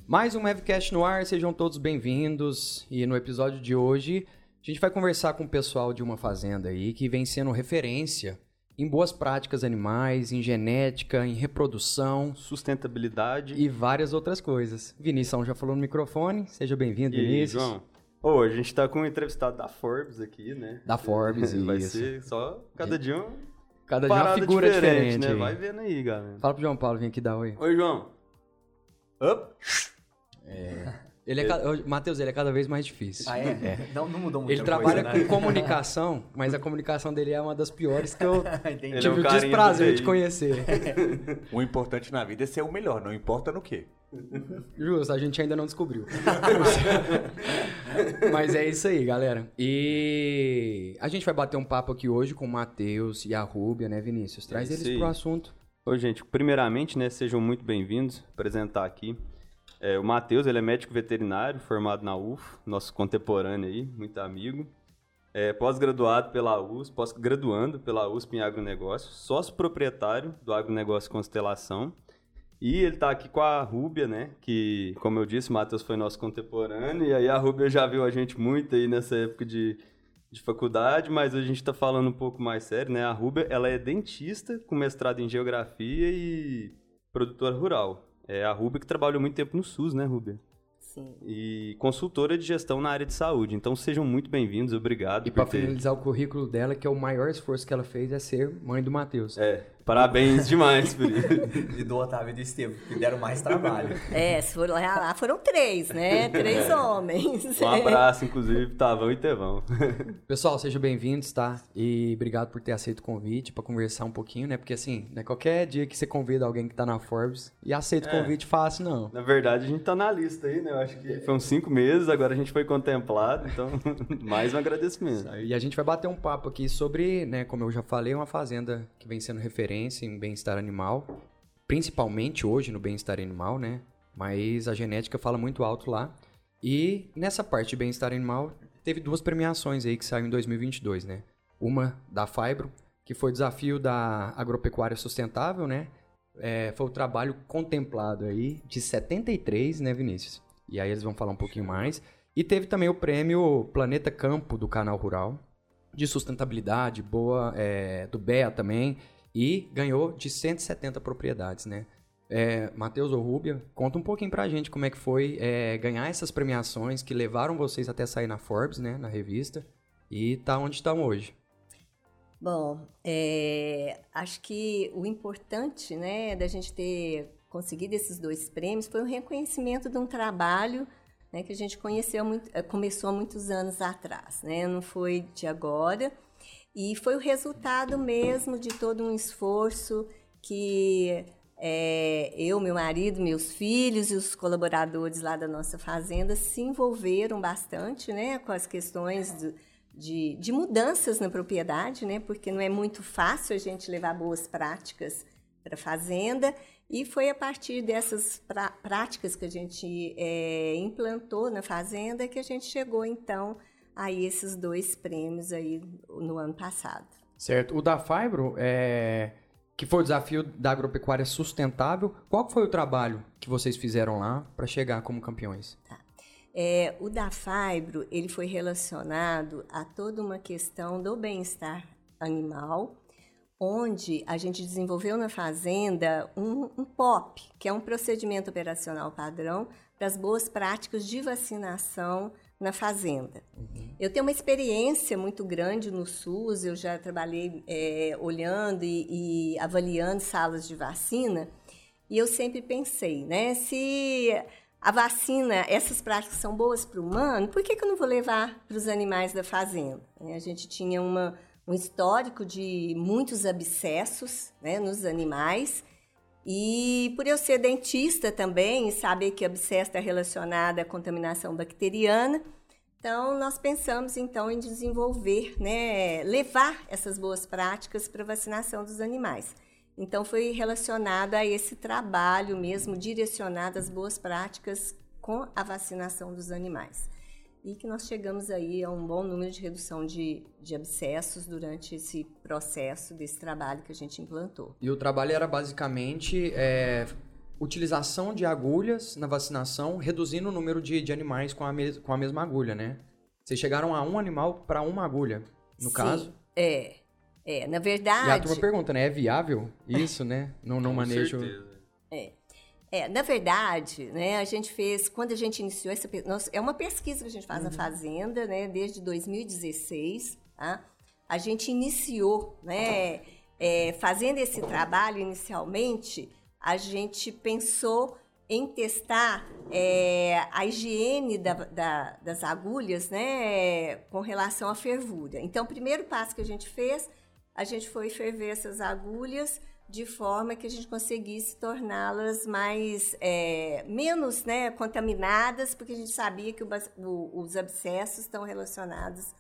Mais um Mavcast no ar, sejam todos bem-vindos. E no episódio de hoje, a gente vai conversar com o pessoal de uma fazenda aí que vem sendo referência em boas práticas animais, em genética, em reprodução, sustentabilidade e várias outras coisas. Vinícius já falou no microfone, seja bem-vindo, Vinícius. João, a gente tá com um entrevistado da Forbes aqui, né? Da Forbes, isso. Vai ser só cada dia uma figura diferente, né? Aí. Vai vendo aí, galera. Fala pro João Paulo vir aqui dar oi. Oi, João. Matheus, ele é cada vez mais difícil. Ah, é? Não mudou muito. Ele trabalha com comunicação, mas a comunicação dele é uma das piores que eu tive o desprazer de conhecer. O importante na vida é ser o melhor, não importa no quê. Justo, a gente ainda não descobriu. Mas é isso aí, galera. E a gente vai bater um papo aqui hoje com o Matheus e a Rúbia, né, Vinícius? Traz eles pro assunto. Oi, gente. Primeiramente, né, sejam muito bem-vindos. Apresentar aqui. O Matheus, ele é médico veterinário, formado na UF, nosso contemporâneo aí, muito amigo. Pós-graduado pela USP, pós-graduando pela USP em agronegócio, sócio proprietário do agronegócio Constelação. E ele tá aqui com a Rúbia, né, que, como eu disse, o Matheus foi nosso contemporâneo, e aí a Rúbia já viu a gente muito aí nessa época de faculdade, mas a gente tá falando um pouco mais sério, né, a Rúbia, ela é dentista com mestrado em geografia e produtora rural. É a Rúbia que trabalhou muito tempo no SUS, né, Rúbia? Sim. E consultora de gestão na área de saúde. Então, sejam muito bem-vindos, obrigado. E para finalizar o currículo dela, que é o maior esforço que ela fez é ser mãe do Matheus. Parabéns demais por isso. E do Otávio e do Estevam, que deram mais trabalho. Lá foram 3, né? 3 homens. Um abraço, inclusive, Tavão e Tevão. Pessoal, sejam bem-vindos, tá? E obrigado por ter aceito o convite para conversar um pouquinho, né? Porque assim, não é qualquer dia que você convida alguém que tá na Forbes e aceita o convite fácil, não. Na verdade, a gente tá na lista aí, né? Eu acho que foi uns 5 meses, agora a gente foi contemplado, então mais um agradecimento. E a gente vai bater um papo aqui sobre, né, como eu já falei, uma fazenda que vem sendo referência em bem-estar animal, principalmente hoje no bem-estar animal, né? Mas a genética fala muito alto lá. E nessa parte de bem-estar animal, teve 2 premiações aí que saíram em 2022, né? Uma da Fibro, que foi o desafio da agropecuária sustentável, né? Foi o trabalho contemplado aí de 73, né, Vinícius? E aí eles vão falar um pouquinho mais. E teve também o prêmio Planeta Campo do Canal Rural, de sustentabilidade, do BEA também, e ganhou de 170 propriedades, né? Matheus ou Rúbia, conta um pouquinho pra gente como é que foi ganhar essas premiações que levaram vocês até sair na Forbes, né, na revista, e tá onde estão hoje. Bom, acho que o importante, né, da gente ter conseguido esses 2 prêmios foi o reconhecimento de um trabalho, né, que a gente começou há muitos anos atrás, né? Não foi de agora. E foi o resultado mesmo de todo um esforço que eu, meu marido, meus filhos e os colaboradores lá da nossa fazenda se envolveram bastante, né, com as questões de mudanças na propriedade, né, porque não é muito fácil a gente levar boas práticas para a fazenda. E foi a partir dessas práticas que a gente implantou na fazenda que a gente chegou, então, aí esses 2 prêmios aí no ano passado. Certo. O da Fibro, que foi o desafio da agropecuária sustentável, qual foi o trabalho que vocês fizeram lá para chegar como campeões? Tá. O da Fibro, ele foi relacionado a toda uma questão do bem-estar animal, onde a gente desenvolveu na fazenda um POP, que é um procedimento operacional padrão para as boas práticas de vacinação na fazenda. Eu tenho uma experiência muito grande no SUS, eu já trabalhei olhando e avaliando salas de vacina, e eu sempre pensei, né, se a vacina, essas práticas são boas para o humano, por que eu não vou levar para os animais da fazenda? A gente tinha um histórico de muitos abscessos, né, nos animais, e por eu ser dentista também e saber que abscesso está relacionado à contaminação bacteriana, então nós pensamos então em desenvolver, né, levar essas boas práticas para a vacinação dos animais. Então foi relacionado a esse trabalho mesmo, direcionado às boas práticas com a vacinação dos animais. E que nós chegamos aí a um bom número de redução de abscessos durante esse processo desse trabalho que a gente implantou. E o trabalho era basicamente utilização de agulhas na vacinação, reduzindo o número de animais com a mesma agulha, né? Vocês chegaram a um animal para uma agulha, no caso? Na verdade... E a turma pergunta, né? É viável isso, né? Não manejo... certeza. Na verdade, né, a gente fez, quando a gente iniciou é uma pesquisa que a gente faz na Fazenda, né, desde 2016, tá? A gente iniciou, né, fazendo esse trabalho inicialmente, a gente pensou em testar a higiene das agulhas, né, com relação à fervura. Então, o primeiro passo que a gente fez, a gente foi ferver essas agulhas de forma que a gente conseguisse torná-las menos, né, contaminadas, porque a gente sabia que os abscessos estão relacionados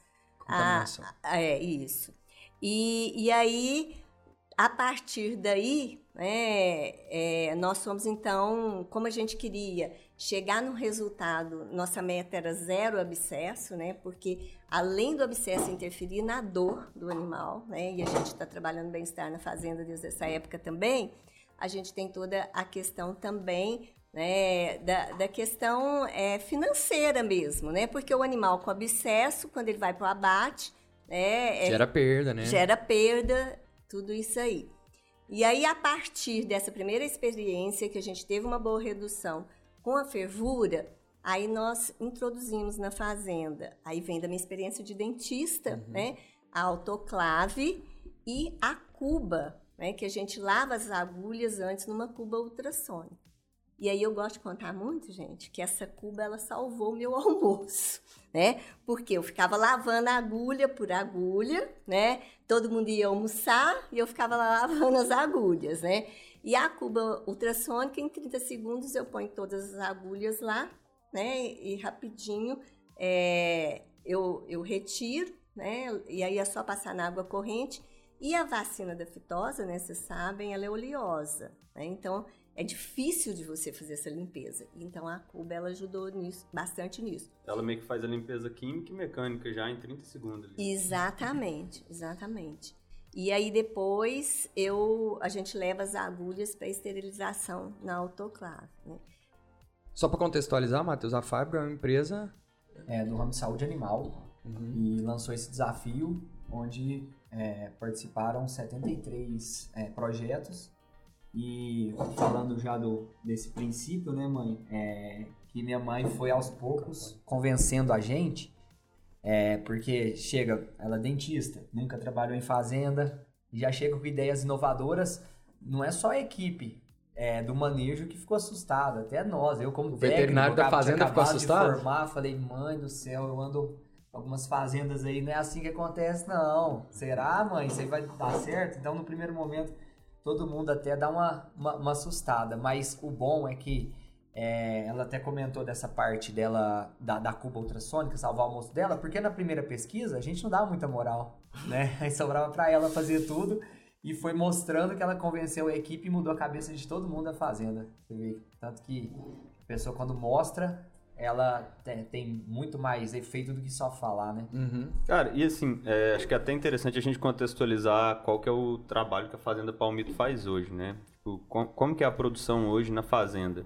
isso. E aí, a partir daí, né, nós fomos, então, como a gente queria chegar no resultado, nossa meta era 0 abscesso, né, porque além do abscesso interferir na dor do animal, né, e a gente está trabalhando bem-estar na fazenda desde essa época também, a gente tem toda a questão também, né, da questão financeira mesmo, né, porque o animal com abscesso, quando ele vai para o abate, gera perda, né? Gera perda, tudo isso aí. E aí, a partir dessa primeira experiência, que a gente teve uma boa redução com a fervura, aí nós introduzimos na fazenda. Aí vem da minha experiência de dentista, né? A autoclave e a cuba, né? Que a gente lava as agulhas antes numa cuba ultrassônica. E aí eu gosto de contar muito, gente, que essa cuba, ela salvou o meu almoço, né? Porque eu ficava lavando agulha por agulha, né? Todo mundo ia almoçar e eu ficava lá lavando as agulhas, né? E a cuba ultrassônica, em 30 segundos, eu ponho todas as agulhas lá, né? E rapidinho eu retiro, né? E aí é só passar na água corrente. E a vacina da fitosa, né? Vocês sabem, ela é oleosa, né? Então, é difícil de você fazer essa limpeza. Então, a cuba, ela ajudou bastante nisso. Ela meio que faz a limpeza química e mecânica já em 30 segundos. Ali. Exatamente. E aí, depois, a gente leva as agulhas para esterilização na autoclave, né? Só para contextualizar, Matheus, a Fibro é uma empresa... do ramo de saúde animal. E lançou esse desafio, onde participaram 73 projetos. E falando já desse princípio, né, mãe? Que minha mãe foi aos poucos convencendo a gente, porque ela é dentista, nunca trabalhou em fazenda, já chega com ideias inovadoras. Não é só a equipe do manejo que ficou assustada, até nós, eu como técnico, veterinário da fazenda ficou assustado? Falei, mãe do céu, eu ando algumas fazendas aí, não é assim que acontece não. Será, mãe? Isso aí vai dar certo? Então, no primeiro momento, todo mundo até dá uma assustada, mas o bom é que ela até comentou dessa parte dela, da cuba ultrassônica, salvar o almoço dela, porque na primeira pesquisa a gente não dava muita moral, né? Aí sobrava para ela fazer tudo e foi mostrando que ela convenceu a equipe e mudou a cabeça de todo mundo da fazenda. Você vê? Tanto que a pessoa, quando mostra, ela tem muito mais efeito do que só falar, né? Cara, e assim, acho que é até interessante a gente contextualizar qual que é o trabalho que a Fazenda Palmito faz hoje, né? Tipo, como que é a produção hoje na fazenda?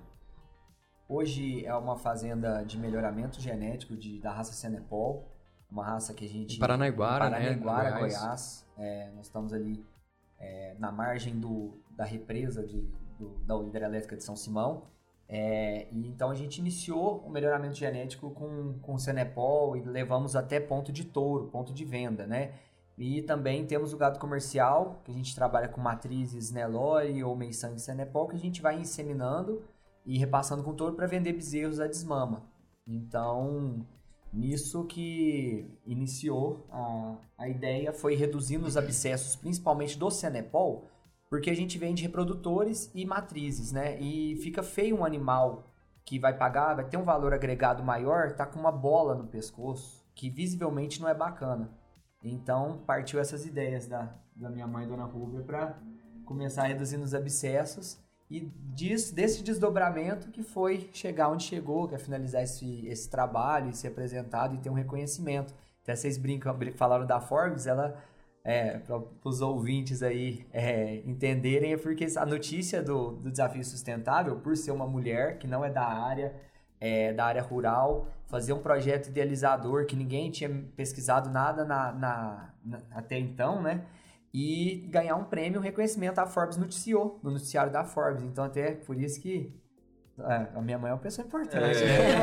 Hoje é uma fazenda de melhoramento genético da raça Senepol, uma raça que a gente... Paranaiguara, né? Goiás. Nós estamos ali na margem da represa da hidrelétrica de São Simão. E então a gente iniciou o melhoramento genético com o Senepol e levamos até ponto de touro, ponto de venda, né? E também temos o gado comercial, que a gente trabalha com matrizes Nelore ou Meisangue Senepol, que a gente vai inseminando e repassando com touro para vender bezerros a desmama. Então, nisso que iniciou a ideia, foi reduzindo os abscessos, principalmente do Senepol, porque a gente vende reprodutores e matrizes, né? E fica feio um animal que vai ter um valor agregado maior, tá com uma bola no pescoço, que visivelmente não é bacana. Então, partiu essas ideias da minha mãe, Dona Rúbia, para começar reduzindo os abscessos e desse desdobramento que foi chegar onde chegou, que é finalizar esse trabalho e ser apresentado e ter um reconhecimento. Até vocês falaram da Forbes, ela para os ouvintes aí entenderem, é porque a notícia do Desafio Sustentável, por ser uma mulher que não é da área rural, fazer um projeto idealizador que ninguém tinha pesquisado nada até então, né? E ganhar um prêmio, um reconhecimento, a Forbes noticiou, no noticiário da Forbes. Então, até por isso que a minha mãe é uma pessoa importante.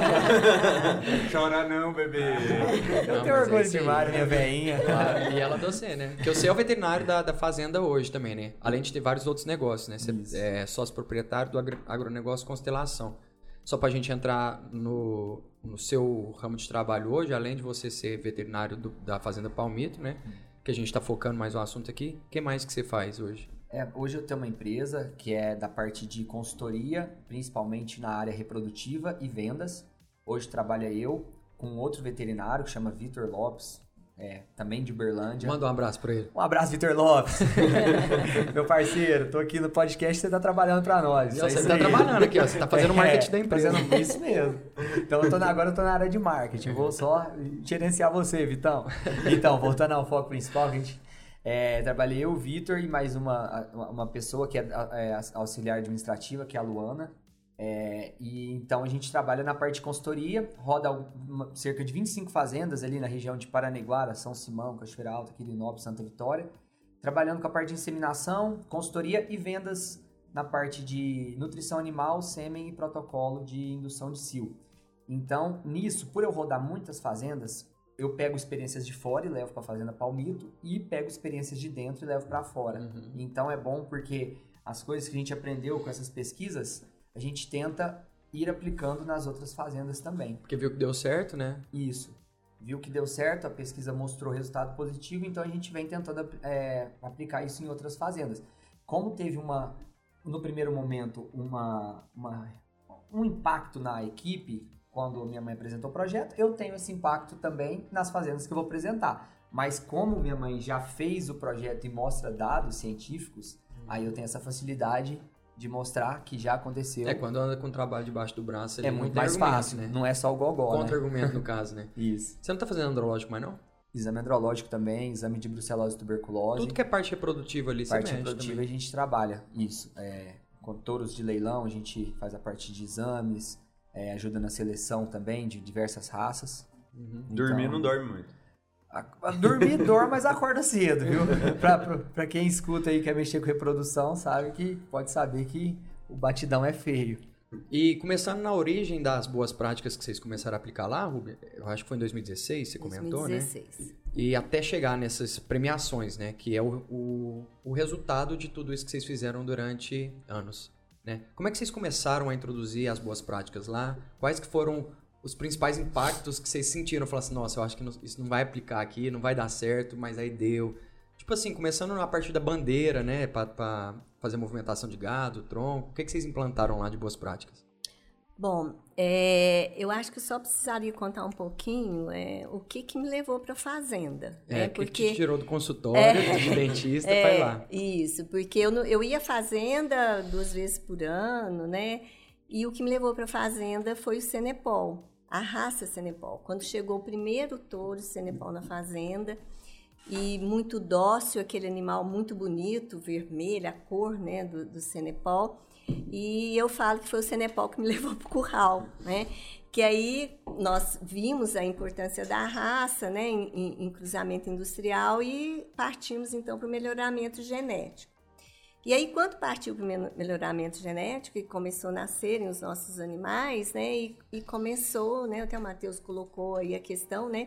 Chora não, bebê. Eu tenho orgulho demais, minha veinha. Claro, e ela é você, né? Porque você é o veterinário da fazenda hoje também, né? Além de ter vários outros negócios, né? Você é sócio proprietário do agronegócio Constelação. Só pra gente entrar no seu ramo de trabalho hoje, além de você ser veterinário da Fazenda Palmito, né? Que a gente tá focando mais no assunto aqui. O que mais que você faz hoje? Hoje eu tenho uma empresa que é da parte de consultoria, principalmente na área reprodutiva e vendas. Hoje trabalha eu com outro veterinário que chama Vitor Lopes, também de Uberlândia. Manda um abraço pra ele. Um abraço, Vitor Lopes. Meu parceiro, tô aqui no podcast, você tá trabalhando pra nós. Você tá trabalhando aqui, ó. Você tá fazendo marketing da empresa. Fazendo isso mesmo. Então agora eu tô na área de marketing. Vou só gerenciar você, Vitão. Então, voltando ao foco principal, gente. Trabalhei eu, o Vitor, e mais uma pessoa que é auxiliar administrativa, que é a Luana. E então a gente trabalha na parte de consultoria, roda cerca de 25 fazendas ali na região de Paranaguara, São Simão, Cachoeira Alta, Quirinópolis, Santa Vitória, trabalhando com a parte de inseminação, consultoria e vendas na parte de nutrição animal, sêmen e protocolo de indução de cio. Então, nisso, por eu rodar muitas fazendas, eu pego experiências de fora e levo para a Fazenda Palmito e pego experiências de dentro e levo para fora. Uhum. Então é bom porque as coisas que a gente aprendeu com essas pesquisas, a gente tenta ir aplicando nas outras fazendas também. Porque viu que deu certo, né? Isso. Viu que deu certo, a pesquisa mostrou resultado positivo, então a gente vem tentando aplicar isso em outras fazendas. Como teve no primeiro momento um impacto na equipe, quando minha mãe apresentou o projeto, eu tenho esse impacto também nas fazendas que eu vou apresentar. Mas como minha mãe já fez o projeto e mostra dados científicos, aí eu tenho essa facilidade de mostrar que já aconteceu. Quando anda com o trabalho debaixo do braço... É muito mais fácil, né? Não é só o gogó, Contra-argumento, no caso, né? Isso. Você não tá fazendo andrológico mais, não? Exame andrológico também, exame de brucelose e tuberculose. Tudo que é parte reprodutiva ali, parte reprodutiva também. A gente trabalha, isso. Com touros de leilão, a gente faz a parte de exames, ajuda na seleção também de diversas raças. Uhum. Então, dormir não dorme muito. Dormir dorme, mas acorda cedo, viu? Pra quem escuta aí, quer mexer com reprodução, sabe que pode saber que o batidão é feio. E começando na origem das boas práticas que vocês começaram a aplicar lá, Rubi, eu acho que foi em 2016, você comentou, 2016. Né? E até chegar nessas premiações, né? Que é o resultado de tudo isso que vocês fizeram durante anos, né? Como é que vocês começaram a introduzir as boas práticas lá? Quais que foram os principais impactos que vocês sentiram? Falaram assim, nossa, eu acho que isso não vai aplicar aqui, não vai dar certo, mas aí deu. Tipo assim, começando na parte da bandeira, né? Pra fazer movimentação de gado, tronco. O que vocês implantaram lá de boas práticas? Bom, eu acho que eu só precisaria contar um pouquinho o que me levou para a fazenda. Porque te tirou do consultório, de dentista, para ir lá. Isso, porque eu ia à fazenda 2 vezes por ano, né? E o que me levou para a fazenda foi o Cenepol, a raça Cenepol. Quando chegou o primeiro touro Cenepol na fazenda, e muito dócil, aquele animal muito bonito, vermelho, a cor, né, do Cenepol. E eu falo que foi o Cenepol que me levou para o curral, né? Que aí nós vimos a importância da raça, né, em cruzamento industrial e partimos então para o melhoramento genético. E aí, quando partiu para o melhoramento genético e começou a nascerem os nossos animais, né, e começou, né, até o Matheus colocou aí a questão, né,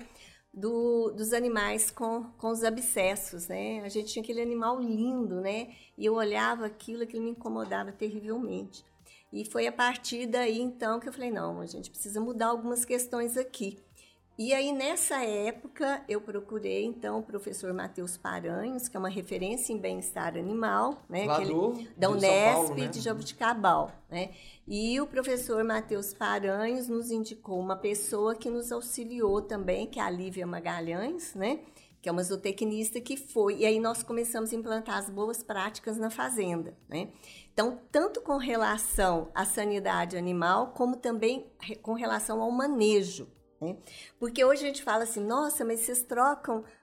dos animais com os abscessos, né? A gente tinha aquele animal lindo, né? E eu olhava aquilo me incomodava terrivelmente. E foi a partir daí, então, que eu falei, não, a gente precisa mudar algumas questões aqui. E aí, nessa época, eu procurei, então, o professor Matheus Paranhos, que é uma referência em bem-estar animal, né? Lá da Unesp, Paulo, né? de Jabuticabal, né? E o professor Matheus Paranhos nos indicou uma pessoa que nos auxiliou também, que é a Lívia Magalhães, né? Que é uma zootecnista que foi... E aí nós começamos a implantar as boas práticas na fazenda, né? Então, tanto com relação à sanidade animal, como também com relação ao manejo, né? Porque hoje a gente fala assim, nossa, mas vocês trocam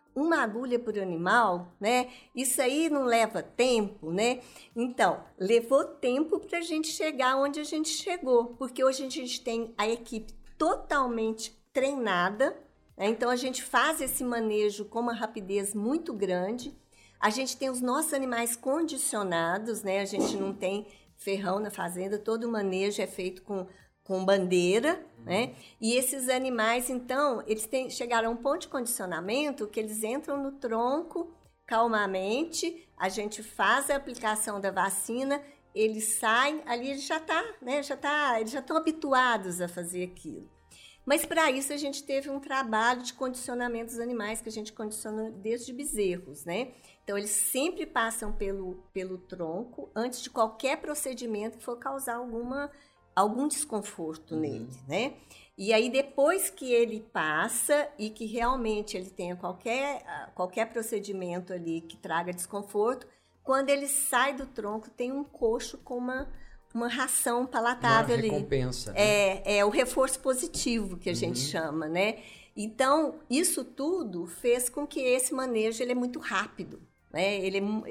uma agulha por animal, né? Isso aí não leva tempo, né? Então, levou tempo para a gente chegar onde a gente chegou, porque hoje a gente tem a equipe totalmente treinada, né? Então a gente faz esse manejo com uma rapidez muito grande. A gente tem os nossos animais condicionados, né? A gente não tem ferrão na fazenda, todo o manejo é feito com bandeira, né? E esses animais, então, eles chegaram a um ponto de condicionamento que eles entram no tronco calmamente, a gente faz a aplicação da vacina, eles saem, ali eles já estão habituados a fazer aquilo. Mas para isso a gente teve um trabalho de condicionamento dos animais que a gente condiciona desde bezerros, né? Então eles sempre passam pelo tronco antes de qualquer procedimento que for causar algum desconforto nele, né? E aí depois que ele passa e que realmente ele tenha qualquer procedimento ali que traga desconforto, quando ele sai do tronco tem um coxo com uma ração palatável ali. Uma recompensa. Né? É o reforço positivo que a gente chama, né? Então, isso tudo fez com que esse manejo ele é muito rápido, né?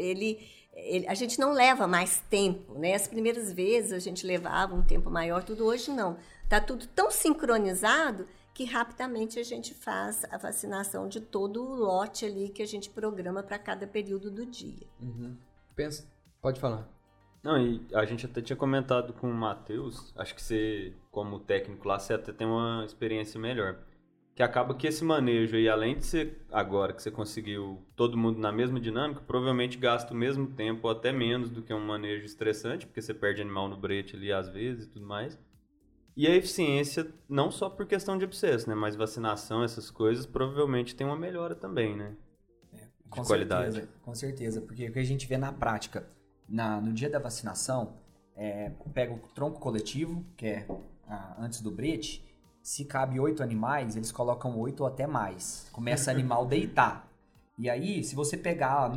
A gente não leva mais tempo, né? As primeiras vezes a gente levava um tempo maior, tudo hoje não. Está tudo tão sincronizado que rapidamente a gente faz a vacinação de todo o lote ali que a gente programa para cada período do dia. Pode falar. Não, e a gente até tinha comentado com o Matheus, acho que você, como técnico lá, você até tem uma experiência melhor. Que acaba que esse manejo aí, além de ser agora que você conseguiu todo mundo na mesma dinâmica, provavelmente gasta o mesmo tempo ou até menos do que um manejo estressante, porque você perde animal no brete ali às vezes e tudo mais. E a eficiência, não só por questão de abscesso, né? Mas vacinação, essas coisas, provavelmente tem uma melhora também, né? Com qualidade. certeza, com certeza, porque o que a gente vê na prática, no dia da vacinação, pega o tronco coletivo, que é antes do brete, se cabe 8 animais, eles colocam 8 ou até mais. Começa o animal deitar. E aí, se você pegar,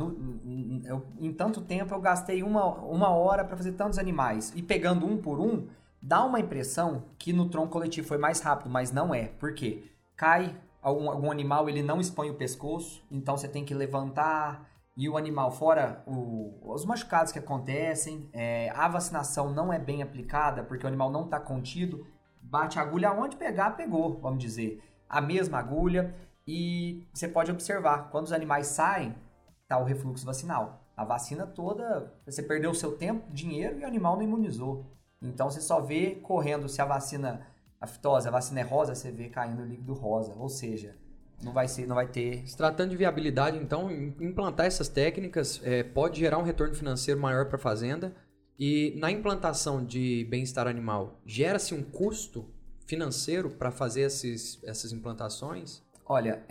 em tanto tempo eu gastei uma hora para fazer tantos animais, e pegando um por um, dá uma impressão que no tronco coletivo foi mais rápido, mas não é. Por quê? Cai algum animal, ele não expõe o pescoço, então você tem que levantar, e o animal, fora os machucados que acontecem, a vacinação não é bem aplicada, porque o animal não está contido, bate a agulha aonde pegar, pegou, vamos dizer. A mesma agulha, e você pode observar, quando os animais saem, tá o refluxo vacinal. A vacina toda, você perdeu o seu tempo, dinheiro, e o animal não imunizou. Então você só vê correndo, se a vacina, a fitose, a vacina é rosa, você vê caindo o líquido rosa, ou seja, não vai ter... Se tratando de viabilidade, então, implantar essas técnicas pode gerar um retorno financeiro maior para a fazenda. E na implantação de bem-estar animal, gera-se um custo financeiro para fazer essas implantações? Olha,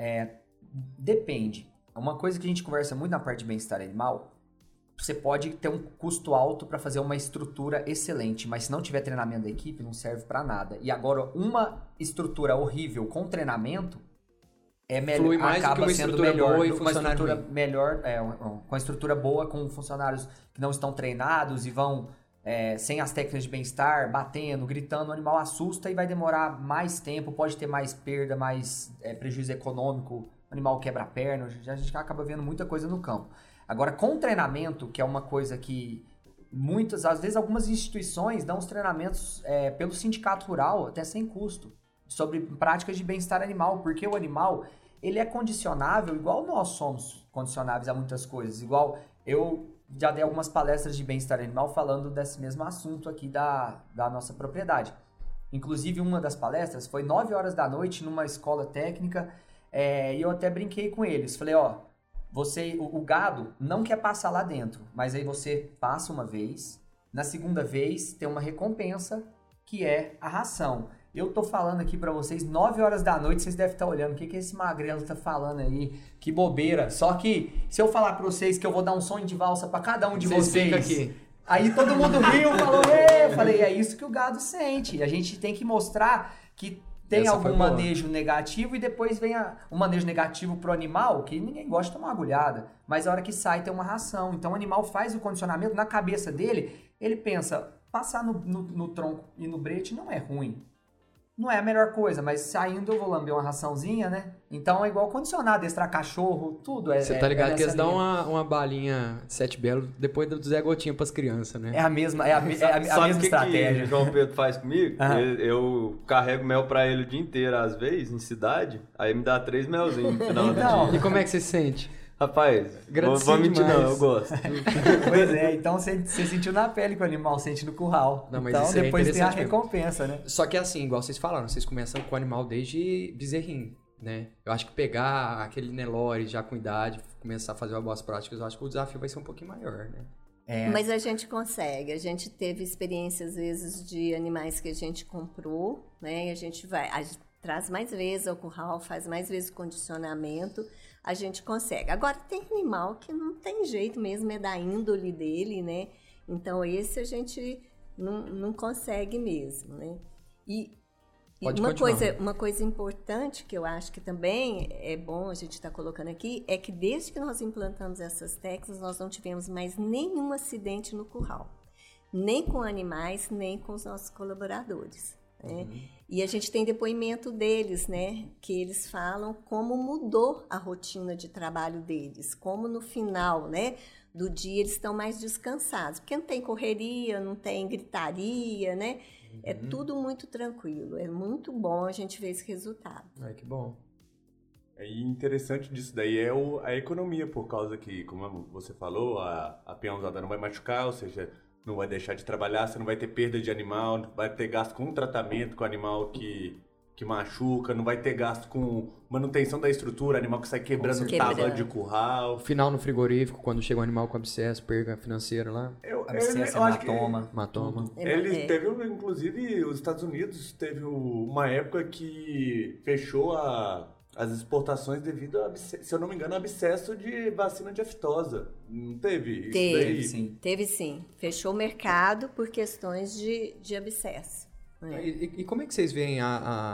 depende. Uma coisa que a gente conversa muito na parte de bem-estar animal, você pode ter um custo alto para fazer uma estrutura excelente, mas se não tiver treinamento da equipe, não serve para nada. E agora, uma estrutura horrível com treinamento flui mais do que uma estrutura boa e funcionário ruim. Com a estrutura boa, com funcionários que não estão treinados e vão sem as técnicas de bem-estar, batendo, gritando, o animal assusta e vai demorar mais tempo, pode ter mais perda, mais prejuízo econômico, o animal quebra a perna, a gente acaba vendo muita coisa no campo. Agora, com treinamento, que é uma coisa que às vezes algumas instituições dão os treinamentos pelo sindicato rural, até sem custo, sobre práticas de bem-estar animal, porque o animal, ele é condicionável, igual nós somos condicionáveis a muitas coisas, igual eu já dei algumas palestras de bem-estar animal falando desse mesmo assunto aqui da nossa propriedade. Inclusive, uma das palestras foi 9 horas da noite numa escola técnica, e eu até brinquei com eles, falei, o gado não quer passar lá dentro, mas aí você passa uma vez, na segunda vez tem uma recompensa, que é a ração. Eu tô falando aqui pra vocês, 9 horas da noite, vocês devem estar olhando, o que esse magrelo tá falando aí? Que bobeira. Só que, se eu falar pra vocês que eu vou dar um sonho de valsa pra cada um de vocês... Aqui. Aí todo mundo riu, falou, eu falei, é isso que o gado sente. A gente tem que mostrar que tem algum manejo negativo e depois vem um manejo negativo pro animal, que ninguém gosta de tomar agulhada. Mas a hora que sai tem uma ração. Então o animal faz o condicionamento na cabeça dele, ele pensa, passar no tronco e no brete não é ruim. não é a melhor coisa, mas saindo eu vou lamber uma raçãozinha, né? Então é igual condicionar, adestrar cachorro, tudo. Você tá ligado que eles dão uma balinha 7 Belo depois do Zé Gotinha pras crianças, né? É a mesma Sabe estratégia. que o João Pedro faz comigo? Eu carrego mel pra ele o dia inteiro, às vezes, em cidade, aí me dá 3 melzinhos no final do dia. E como é que você se sente? Rapaz, vou mentir não, eu gosto. Pois é, então você sentiu na pele que o animal sente no curral. Não, mas então isso é depois tem a interessante recompensa, né? Só que assim, igual vocês falaram, vocês começam com o animal desde bezerrinho, né? Eu acho que pegar aquele Nelore já com idade, começar a fazer uma boas práticas, eu acho que o desafio vai ser um pouquinho maior, né? Mas a gente consegue. A gente teve experiências, às vezes, de animais que a gente comprou, né? E a gente traz mais vezes ao curral, faz mais vezes condicionamento, a gente consegue. Agora, tem animal que não tem jeito mesmo, é da índole dele, né? Então, esse a gente não consegue mesmo, né? E uma coisa importante que eu acho que também é bom a gente estar colocando aqui é que desde que nós implantamos essas técnicas, nós não tivemos mais nenhum acidente no curral. Nem com animais, nem com os nossos colaboradores. Né? E a gente tem depoimento deles, né? Que eles falam como mudou a rotina de trabalho deles, como no final, né, do dia eles estão mais descansados, porque não tem correria, não tem gritaria, né? É tudo muito tranquilo, é muito bom a gente ver esse resultado. Ai, que bom. E interessante disso daí é a economia, por causa que, como você falou, a peãozada não vai machucar, ou seja, não vai deixar de trabalhar, você não vai ter perda de animal, não vai ter gasto com tratamento com animal que machuca, não vai ter gasto com manutenção da estrutura, animal que sai quebrando tábua de curral. Final no frigorífico, quando chega um animal com abscesso, perda financeira lá. Abscesso, hematoma. Ele teve, inclusive, os Estados Unidos teve uma época que fechou as exportações devido a, se eu não me engano, abscesso de vacina de aftosa. Não teve? Teve sim. Fechou o mercado por questões de abscesso. E como é que vocês veem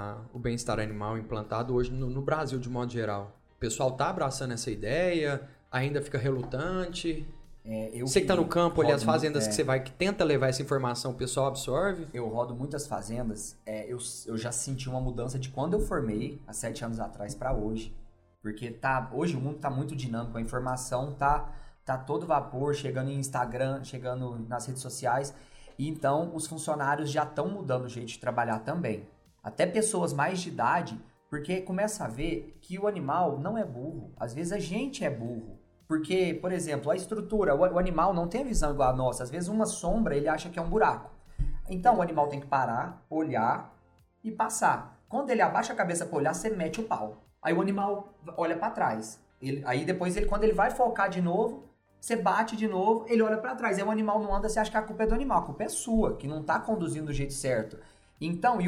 o bem-estar animal implantado hoje no Brasil, de modo geral? O pessoal tá abraçando essa ideia? Ainda fica relutante? Você que tá no campo, ali as fazendas que tenta levar essa informação, o pessoal absorve? Eu rodo muitas fazendas, eu já senti uma mudança de quando eu formei, há 7 anos atrás, para hoje. Porque hoje o mundo tá muito dinâmico, a informação tá todo vapor, chegando em Instagram, chegando nas redes sociais. E então os funcionários já estão mudando o jeito de trabalhar também. Até pessoas mais de idade, porque começa a ver que o animal não é burro. Às vezes a gente é burro. Porque, por exemplo, a estrutura, o animal não tem a visão igual a nossa. Às vezes uma sombra ele acha que é um buraco. Então o animal tem que parar, olhar e passar. Quando ele abaixa a cabeça para olhar, você mete o pau. Aí o animal olha para trás. Aí depois, quando ele vai focar de novo, você bate de novo, ele olha para trás. Aí o animal não anda, você acha que a culpa é do animal. A culpa é sua, que não tá conduzindo do jeito certo. Então,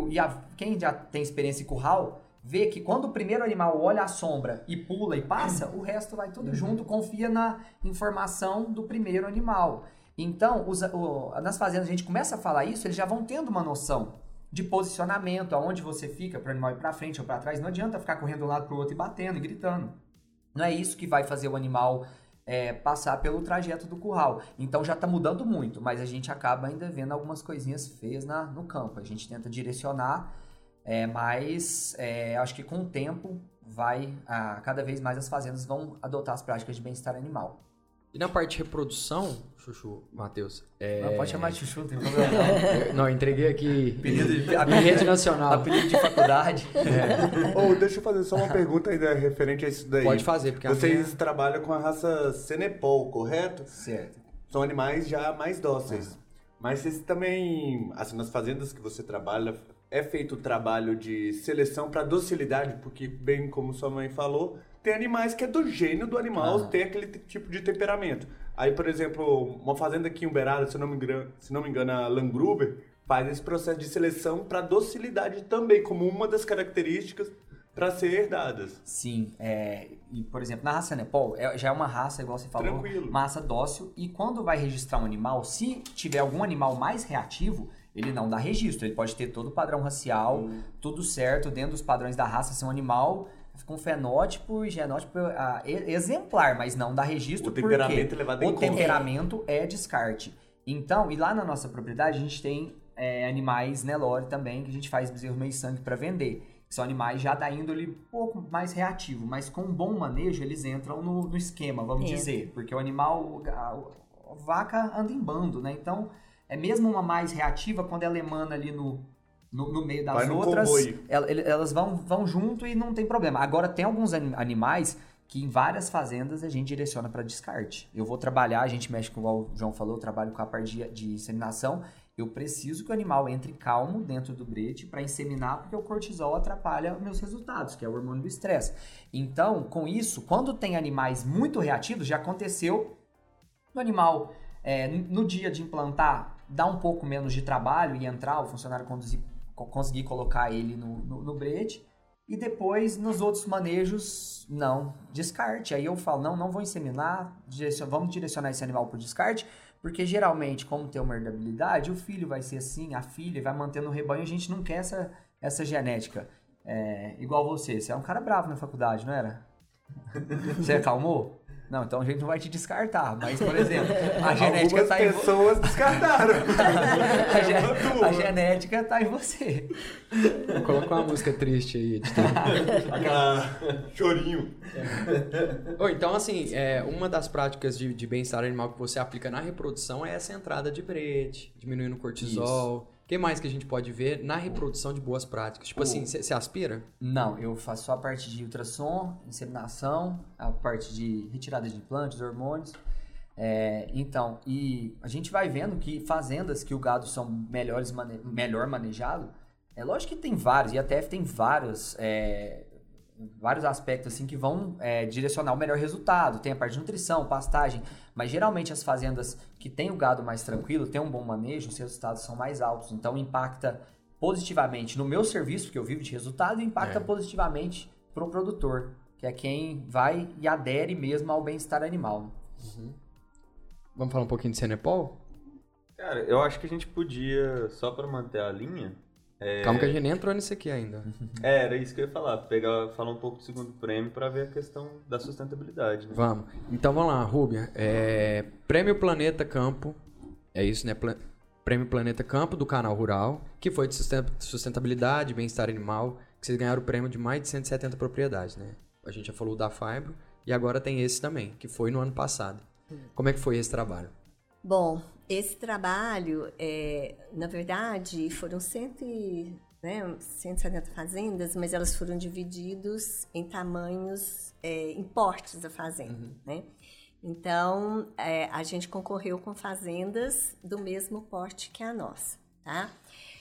quem já tem experiência em curral, vê que quando o primeiro animal olha a sombra e pula e passa, o resto vai tudo junto, confia na informação do primeiro animal. Então, nas fazendas a gente começa a falar isso, eles já vão tendo uma noção de posicionamento, aonde você fica para o animal ir para frente ou para trás. Não adianta ficar correndo de um lado para o outro e batendo e gritando. Não é isso que vai fazer o animal passar pelo trajeto do curral. Então já está mudando muito, mas a gente acaba ainda vendo algumas coisinhas feias no campo. A gente tenta direcionar, mas acho que com o tempo cada vez mais as fazendas vão adotar as práticas de bem-estar animal. E na parte de reprodução, Chuchu, Matheus? Não pode chamar de Chuchu, não tem problema. Não, entreguei aqui em rede nacional. Apelido de faculdade. Deixa eu fazer só uma pergunta ainda referente a isso daí. Pode fazer, porque vocês trabalham com a raça Senepol, correto? Certo. São animais já mais dóceis. Mas vocês também, assim, nas fazendas que você trabalha, é feito o trabalho de seleção para docilidade, porque, bem como sua mãe falou, tem animais que é do gênio do animal, tem aquele tipo de temperamento. Aí, por exemplo, uma fazenda aqui em Uberaba, se não me engano, a Langruber, faz esse processo de seleção para docilidade também, como uma das características para ser herdadas. Sim, e, por exemplo, na raça Senepol, já é uma raça, igual você falou, tranquilo, uma raça dócil, e quando vai registrar um animal, se tiver algum animal mais reativo, ele não dá registro, ele pode ter todo o padrão racial, tudo certo, dentro dos padrões da raça, ser um animal com fenótipo e genótipo exemplar, mas não dá registro. O temperamento é levado em conta. O temperamento é descarte. Então, e lá na nossa propriedade a gente tem animais Nelore também, que a gente faz bezerro meio sangue para vender. São animais já da índole um pouco mais reativo, mas com um bom manejo eles entram no esquema, vamos dizer. Porque o animal, a vaca anda em bando, né? Então, é mesmo uma mais reativa, quando ela emana ali no meio das outras, elas vão junto e não tem problema. Agora, tem alguns animais que em várias fazendas a gente direciona para descarte. Eu vou trabalhar, a gente mexe com, igual o João falou, eu trabalho com a parte de inseminação. Eu preciso que o animal entre calmo dentro do brete para inseminar, porque o cortisol atrapalha meus resultados, que é o hormônio do estresse. Então, com isso, quando tem animais muito reativos, já aconteceu no animal, no dia de implantar, dá um pouco menos de trabalho e entrar, o funcionário conseguir colocar ele no brete, e depois, nos outros manejos, não, descarte. Aí eu falo, não vou inseminar, vamos direcionar esse animal para o descarte, porque geralmente, como tem uma herdabilidade, o filho vai ser assim, a filha vai mantendo o rebanho, a gente não quer essa genética. Igual você é um cara bravo na faculdade, não era? Você acalmou? Não, então a gente não vai te descartar, mas, por exemplo, a genética tá em você. Pessoas descartaram. A genética tá em você. Coloca uma música triste aí. Aquela chorinho. Então, assim, uma das práticas de bem-estar animal que você aplica na reprodução é essa entrada de brete, diminuindo o cortisol. O que mais que a gente pode ver na reprodução de boas práticas? Tipo assim, você aspira? Não, eu faço só a parte de ultrassom, inseminação, a parte de retirada de implantes, hormônios. Então, e a gente vai vendo que fazendas que o gado são melhor manejado, lógico que tem vários, e a TF tem vários aspectos assim que vão direcionar o melhor resultado. Tem a parte de nutrição, pastagem, mas geralmente as fazendas que têm o gado mais tranquilo, têm um bom manejo, os resultados são mais altos. Então impacta positivamente no meu serviço, porque eu vivo de resultado, e impacta positivamente para o produtor, que é quem vai e adere mesmo ao bem-estar animal. Uhum. Vamos falar um pouquinho de Cenepol? Cara, eu acho que a gente podia, só para manter a linha... Calma que a gente nem entrou nisso aqui ainda. Era isso que eu ia falar. Falar um pouco do segundo prêmio para ver a questão da sustentabilidade. Né? Vamos. Então vamos lá, Rúbia. Prêmio Planeta Campo. É isso, né? Prêmio Planeta Campo do Canal Rural, que foi de sustentabilidade, bem-estar animal, que vocês ganharam o prêmio de mais de 170 propriedades, né? A gente já falou da Fibro e agora tem esse também, que foi no ano passado. Como é que foi esse trabalho? Bom, esse trabalho, na verdade, foram 170 fazendas, mas elas foram divididas em tamanhos, em portes da fazenda, né? Então, a gente concorreu com fazendas do mesmo porte que a nossa, tá?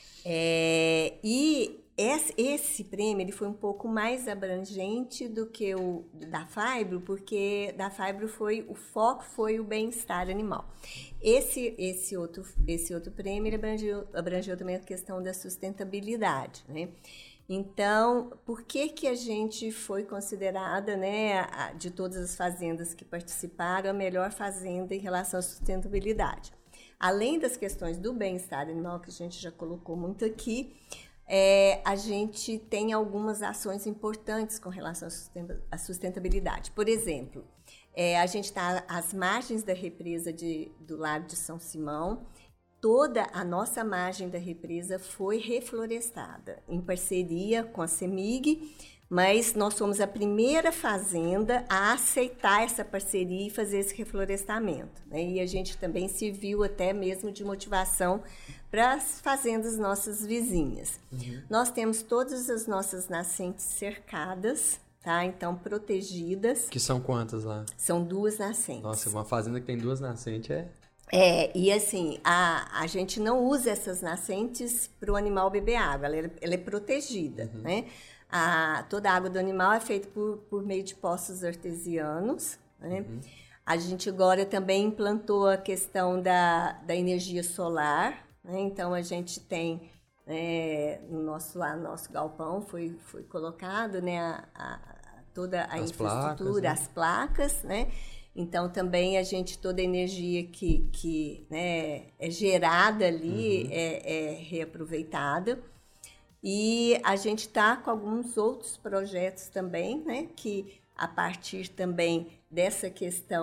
E esse prêmio ele foi um pouco mais abrangente do que o da Fibro, porque da Fibro o foco foi o bem-estar animal. Esse outro prêmio ele abrangeu também a questão da sustentabilidade, né? Então, por que a gente foi considerada, né, de todas as fazendas que participaram, a melhor fazenda em relação à sustentabilidade? Além das questões do bem-estar animal, que a gente já colocou muito aqui, a gente tem algumas ações importantes com relação à sustentabilidade. Por exemplo, a gente está às margens da represa do Lago de São Simão. Toda a nossa margem da represa foi reflorestada, em parceria com a CEMIG, mas nós somos a primeira fazenda a aceitar essa parceria e fazer esse reflorestamento, né? E a gente também serviu até mesmo de motivação para as fazendas nossas vizinhas. Nós temos todas as nossas nascentes cercadas, tá? Então, protegidas. Que são quantas lá? São 2 nascentes. Nossa, uma fazenda que tem 2 nascentes e assim, a gente não usa essas nascentes para o animal beber água, ela é protegida, né? Toda a água do animal é feita por meio de poços artesianos, né? A gente agora também implantou a questão da energia solar, né? Então a gente tem no nosso galpão foi colocado, né, toda a infraestrutura, placas, né? As placas, né? Então também toda a energia que né, é gerada ali é reaproveitada. E a gente está com alguns outros projetos também, né, que a partir também dessa questão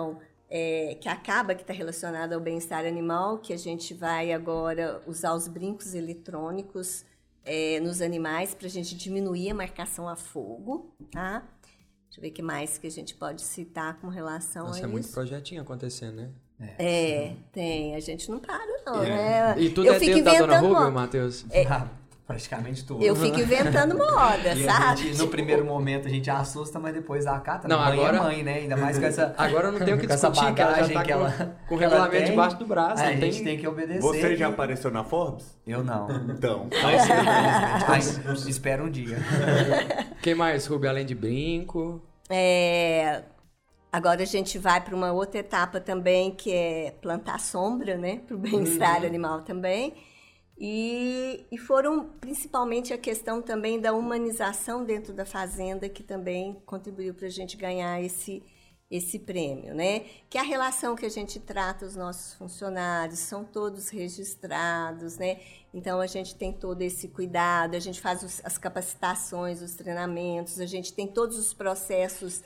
que acaba, que está relacionada ao bem-estar animal, que a gente vai agora usar os brincos eletrônicos nos animais para a gente diminuir a marcação a fogo, tá? Deixa eu ver o que mais que a gente pode citar com relação a isso. É muito projetinho acontecendo, né? Tem. A gente não para, não, né? E tudo dentro da Dona Rúbia, Matheus? Praticamente tudo. Eu fico inventando moda, sabe? No primeiro momento a gente assusta, mas depois acata. Não, mãe agora... é mãe, né? Ainda mais com essa... Agora não tem o que discutir, que ela já tá com o regulamento debaixo do braço. A gente tem que obedecer. Você já apareceu na Forbes? Eu não. Então. Mas espero um dia. Quem mais, Rúbia, além de brinco? Agora a gente vai para uma outra etapa também, que é plantar sombra, né? Para o bem-estar animal também. E foram principalmente a questão também da humanização dentro da fazenda, que também contribuiu para a gente ganhar esse prêmio, né? Que é a relação que a gente trata os nossos funcionários, são todos registrados, né? Então, a gente tem todo esse cuidado, a gente faz as capacitações, os treinamentos, a gente tem todos os processos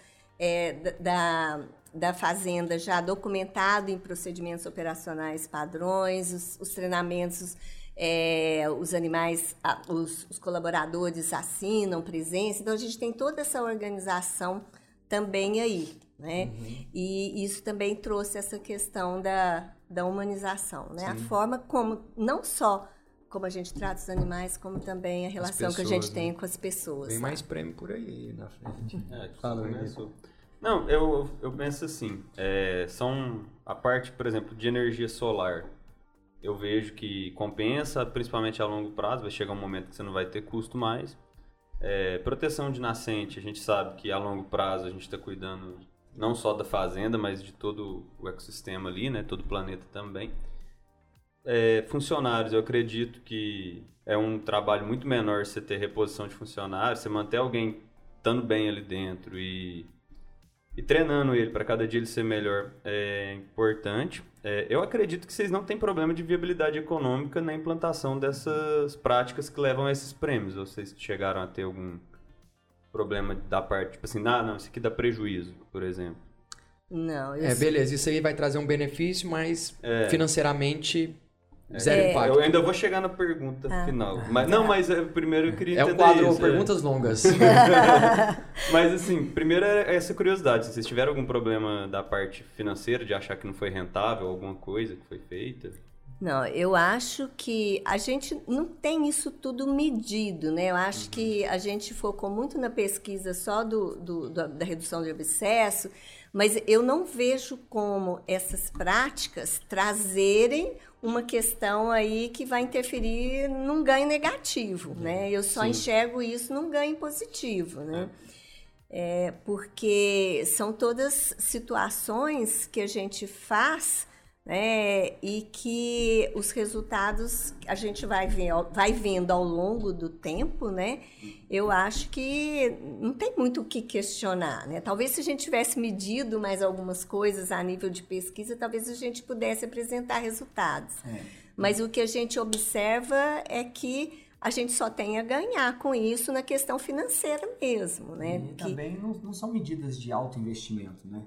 da fazenda já documentado em procedimentos operacionais padrões, os treinamentos, os animais, os colaboradores assinam presença, então a gente tem toda essa organização também aí, né? E isso também trouxe essa questão da humanização, né? A forma como, não só como a gente trata os animais, como também a relação pessoas, que a gente tem com as pessoas. Tem mais prêmio por aí na frente. Fala, não, eu penso assim, são a parte, por exemplo, de energia solar. Eu vejo que compensa, principalmente a longo prazo, vai chegar um momento que você não vai ter custo mais. Proteção de nascente, a gente sabe que a longo prazo a gente está cuidando não só da fazenda, mas de todo o ecossistema ali, né? Todo o planeta também. Funcionários, eu acredito que é um trabalho muito menor você ter reposição de funcionários, você manter alguém estando bem ali dentro e treinando ele para cada dia ele ser melhor é importante. Eu acredito que vocês não têm problema de viabilidade econômica na implantação dessas práticas que levam a esses prêmios. Ou vocês chegaram a ter algum problema da parte, tipo assim, não, isso aqui dá prejuízo, por exemplo? Não, beleza, isso aí vai trazer um benefício, mas financeiramente zero impacto. Eu ainda vou chegar na pergunta final. Mas primeiro eu queria entender um quadro isso, perguntas longas. Mas assim, primeiro é essa curiosidade. Se vocês tiveram algum problema da parte financeira, de achar que não foi rentável, alguma coisa que foi feita? Não, eu acho que a gente não tem isso tudo medido, né? Eu acho que a gente focou muito na pesquisa só da redução de abscesso, mas eu não vejo como essas práticas trazerem uma questão aí que vai interferir num ganho negativo, né? Eu só enxergo isso num ganho positivo, né? Porque são todas situações que a gente faz, né? E que os resultados a gente vai vendo ao longo do tempo, né? Eu acho que não tem muito o que questionar, né? Talvez se a gente tivesse medido mais algumas coisas a nível de pesquisa, talvez a gente pudesse apresentar resultados. Mas o que a gente observa é que a gente só tem a ganhar com isso na questão financeira mesmo, né? E também não são medidas de alto investimento, né?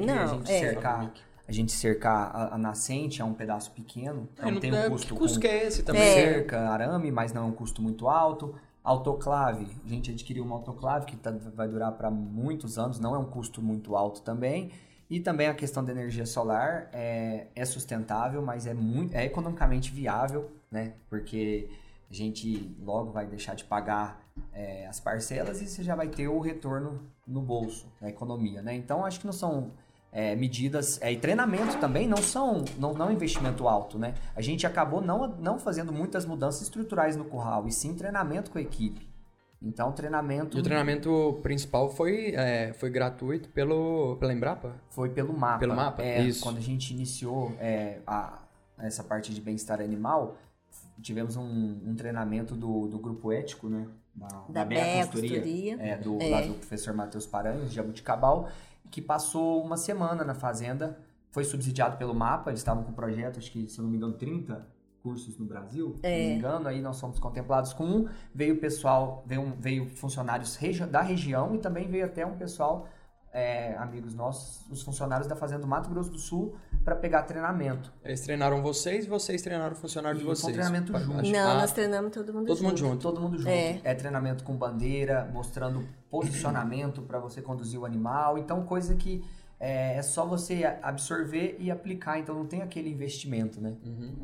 A gente cercar a nascente é um pedaço pequeno, então tem um custo. Que custo que é esse também? Cerca, arame, mas não é um custo muito alto. Autoclave, a gente adquiriu uma autoclave que vai durar para muitos anos, não é um custo muito alto também. E também a questão da energia solar é sustentável, mas é economicamente viável, né? Porque a gente logo vai deixar de pagar as parcelas e você já vai ter o retorno no bolso, na economia, né? Então, acho que não são medidas... e treinamento também não é investimento alto, né? A gente acabou não fazendo muitas mudanças estruturais no curral, e sim treinamento com a equipe. Então, treinamento... E o treinamento principal foi gratuito pela Embrapa? Foi pelo MAPA. Pelo MAPA, isso. Quando a gente iniciou essa parte de bem-estar animal, tivemos um treinamento do grupo ético, né? Da BEA Consultoria. Lá do professor Matheus Paranhos, de Jabuticabal, que passou uma semana na fazenda, foi subsidiado pelo MAPA, eles estavam com um projeto, acho que, se eu não me engano, 30 cursos no Brasil, se não me engano, aí nós fomos contemplados com veio funcionários da região e também veio até um pessoal amigos nossos, os funcionários da Fazenda do Mato Grosso do Sul, para pegar treinamento. Eles treinaram vocês e vocês treinaram o funcionário de vocês? Foi um treinamento junto. Não, nós treinamos todo mundo junto. Todo mundo junto. É treinamento com bandeira, mostrando posicionamento para você conduzir o animal. Então, coisa que é só você absorver e aplicar. Então, não tem aquele investimento, né?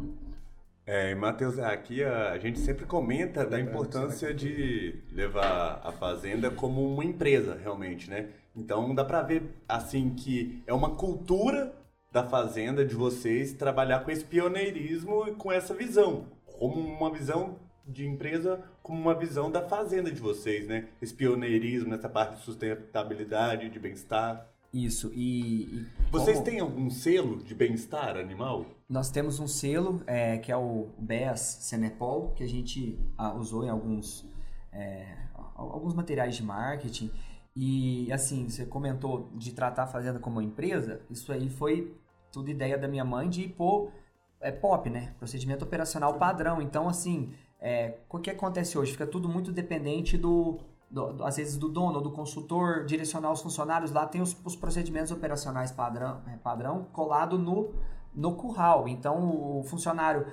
Matheus, aqui a gente sempre comenta da importância de levar a fazenda como uma empresa, realmente, né? Então, dá para ver, assim, que é uma cultura da fazenda de vocês trabalhar com esse pioneirismo e com essa visão, como uma visão de empresa, como uma visão da fazenda de vocês, né? Esse pioneirismo nessa parte de sustentabilidade, de bem-estar. Isso, Vocês têm algum selo de bem-estar animal? Nós temos um selo, que é o BEAS Senepol, que a gente usou em alguns materiais de marketing. E, assim, você comentou de tratar a fazenda como uma empresa, isso aí foi tudo ideia da minha mãe de pôr POP, né? Procedimento operacional padrão. Então, assim, o que acontece hoje? Fica tudo muito dependente às vezes do dono ou do consultor direcionar os funcionários. Lá tem os procedimentos operacionais padrão colado no curral. Então, o funcionário,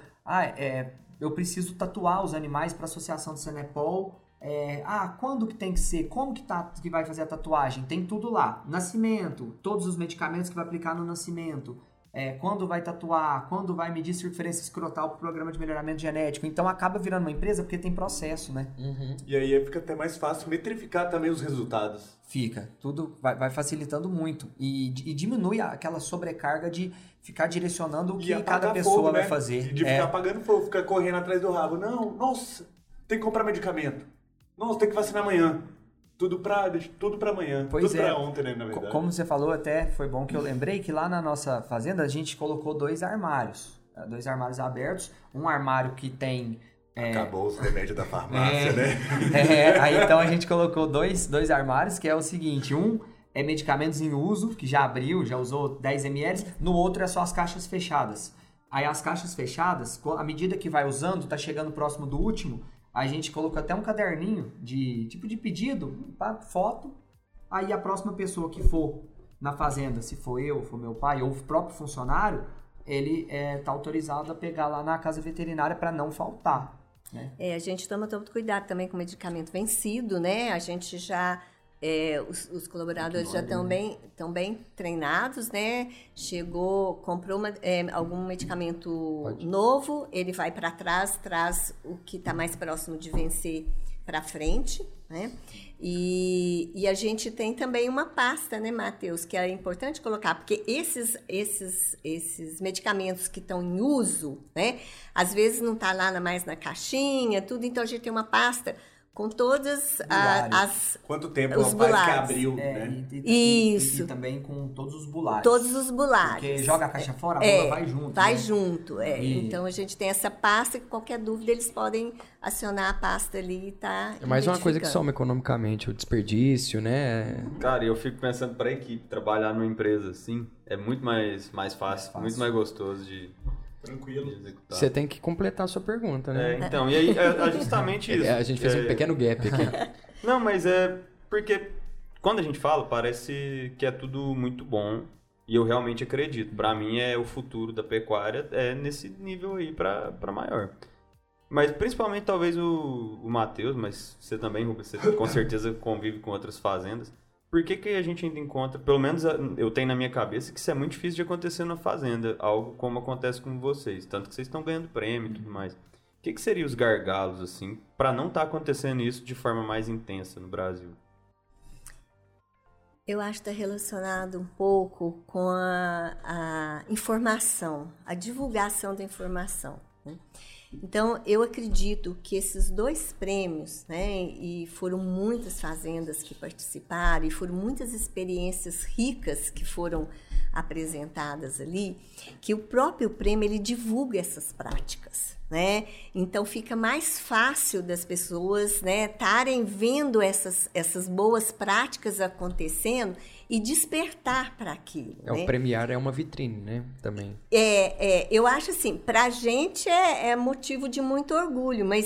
eu preciso tatuar os animais para a associação do Senepol. Quando que tem que ser? Como que vai fazer a tatuagem? Tem tudo lá. Nascimento, todos os medicamentos que vai aplicar no nascimento. Quando vai tatuar, quando vai medir circunferência escrotal para o programa de melhoramento genético. Então acaba virando uma empresa porque tem processo, né? Uhum. E aí fica até mais fácil metrificar também os resultados. Fica. Tudo vai facilitando muito. E diminui aquela sobrecarga de ficar direcionando o que cada pessoa vai fazer. De ficar apagando fogo, ficar correndo atrás do rabo. Não, nossa, tem que comprar medicamento. Nossa, tem que vacinar amanhã. Tudo pra amanhã. Pois tudo pra ontem, né, na verdade. Como você falou, até foi bom que eu lembrei que lá na nossa fazenda a gente colocou 2 armários. 2 armários abertos. Um armário que tem... Acabou os remédios da farmácia, né? Aí então a gente colocou dois armários, que é o seguinte. Um é medicamentos em uso, que já abriu, já usou 10 ml. No outro é só as caixas fechadas. Aí as caixas fechadas, à medida que vai usando, tá chegando próximo do último... A gente colocou até um caderninho de tipo de pedido, foto. Aí a próxima pessoa que for na fazenda, se for eu, for meu pai ou o próprio funcionário, ele tá autorizado a pegar lá na casa veterinária para não faltar, né? A gente toma todo cuidado também com medicamento vencido, né? A gente já... os colaboradores já estão bem treinados, né? Comprou algum medicamento novo, ele vai para trás, traz o que está mais próximo de vencer para frente, né? E a gente tem também uma pasta, né, Matheus, que é importante colocar, porque esses medicamentos que estão em uso, né? Às vezes não está lá mais na caixinha, tudo, então a gente tem uma pasta com todas as... Quanto tempo o rapaz que abriu, né? Isso. E também com todos os bulares. Todos os bulares. Porque joga a caixa fora, a bula vai junto. Vai né? junto, Então a gente tem essa pasta que qualquer dúvida eles podem acionar a pasta ali e tá... É mais uma coisa que soma economicamente, o desperdício, né? Cara, eu fico pensando para a equipe, trabalhar numa empresa assim, é muito mais fácil, muito mais gostoso de... Tranquilo. Você tem que completar a sua pergunta, né? Então, e aí é justamente isso. A gente fez um pequeno gap aqui. Não, mas porque quando a gente fala, parece que é tudo muito bom e eu realmente acredito. Pra mim, o futuro da pecuária nesse nível aí pra maior. Mas principalmente talvez o Matheus, mas você também, Rubens, você com certeza convive com outras fazendas. Por que a gente ainda encontra, pelo menos eu tenho na minha cabeça, que isso é muito difícil de acontecer na fazenda, algo como acontece com vocês, tanto que vocês estão ganhando prêmio e tudo mais. O que seriam os gargalos, assim, para não estar acontecendo isso de forma mais intensa no Brasil? Eu acho que está relacionado um pouco com a informação, a divulgação da informação, né? Então, eu acredito que esses 2 prêmios, né, e foram muitas fazendas que participaram, e foram muitas experiências ricas que foram apresentadas ali, que o próprio prêmio, ele divulga essas práticas, né? Então, fica mais fácil das pessoas, né, estarem vendo essas boas práticas acontecendo e despertar para aquilo. O premiar é uma vitrine, né? Também. Eu acho assim, para a gente é motivo de muito orgulho, mas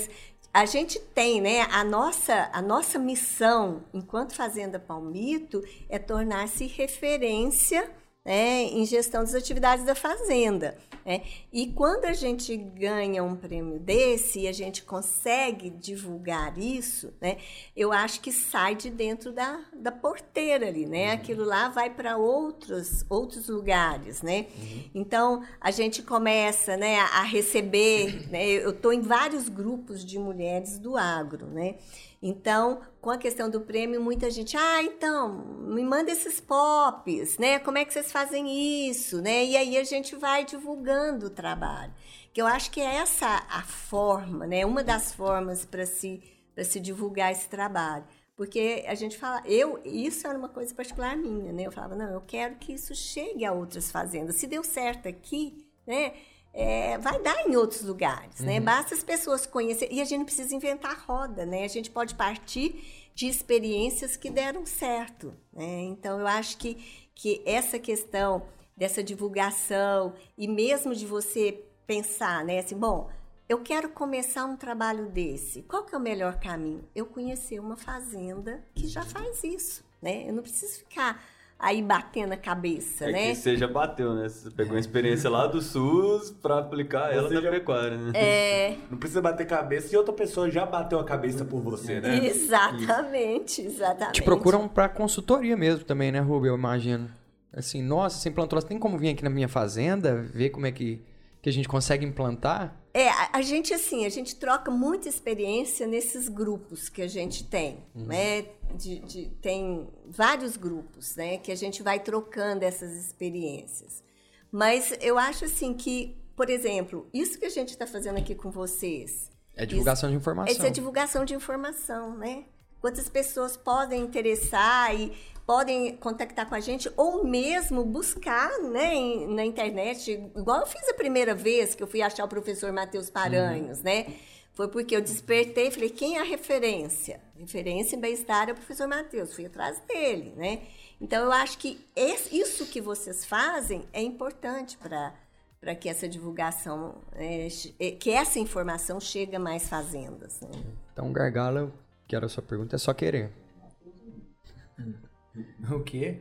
a gente tem, né, a nossa missão enquanto Fazenda Palmito é tornar-se referência, né, em gestão das atividades da fazenda. Né? E quando a gente ganha um prêmio desse e a gente consegue divulgar isso, né, eu acho que sai de dentro da porteira ali, né? Aquilo lá vai para outros lugares, né? Então, a gente começa, né, a receber, né? Eu estou em vários grupos de mulheres do agro, né? Então, com a questão do prêmio, muita gente, então, me manda esses pops, né? Como é que vocês fazem isso, né? E aí a gente vai divulgando o trabalho. Que eu acho que é essa a forma, né? Uma das formas para se divulgar esse trabalho. Porque a gente fala, isso era uma coisa particular minha, né? Eu falava, não, eu quero que isso chegue a outras fazendas. Se deu certo aqui, né? Vai dar em outros lugares, né? Basta as pessoas conhecerem. E a gente não precisa inventar roda, né? A gente pode partir de experiências que deram certo, né? Então, eu acho que essa questão dessa divulgação e mesmo de você pensar, né? Assim, bom, eu quero começar um trabalho desse. Qual que é o melhor caminho? Eu conhecer uma fazenda que já faz isso, né? Eu não preciso ficar aí batendo a cabeça, né? Que você já bateu, né? Você pegou uma experiência lá do SUS pra aplicar ela na pecuária, né? Não precisa bater cabeça e outra pessoa já bateu a cabeça por você, né? Exatamente. Te procuram pra consultoria mesmo também, né, Rubio? Eu imagino. Assim, nossa, você implantou, tem como vir aqui na minha fazenda, ver como é que a gente consegue implantar? A gente troca muita experiência nesses grupos que a gente tem, né? Tem vários grupos, né? Que a gente vai trocando essas experiências. Mas eu acho assim que, por exemplo, isso que a gente está fazendo aqui com vocês... É divulgação de informação. Isso é divulgação de informação, né? Quantas pessoas podem interessar e podem contactar com a gente ou mesmo buscar, né, na internet, igual eu fiz a primeira vez que eu fui achar o professor Matheus Paranhos, né? Foi porque eu despertei e falei, quem é a referência? Referência em bem-estar é o professor Matheus, fui atrás dele, né? Então, eu acho que isso que vocês fazem é importante para que essa divulgação, que essa informação chegue a mais fazendas. Né? Então, Gargalo, que era a sua pergunta, é só querer. O quê?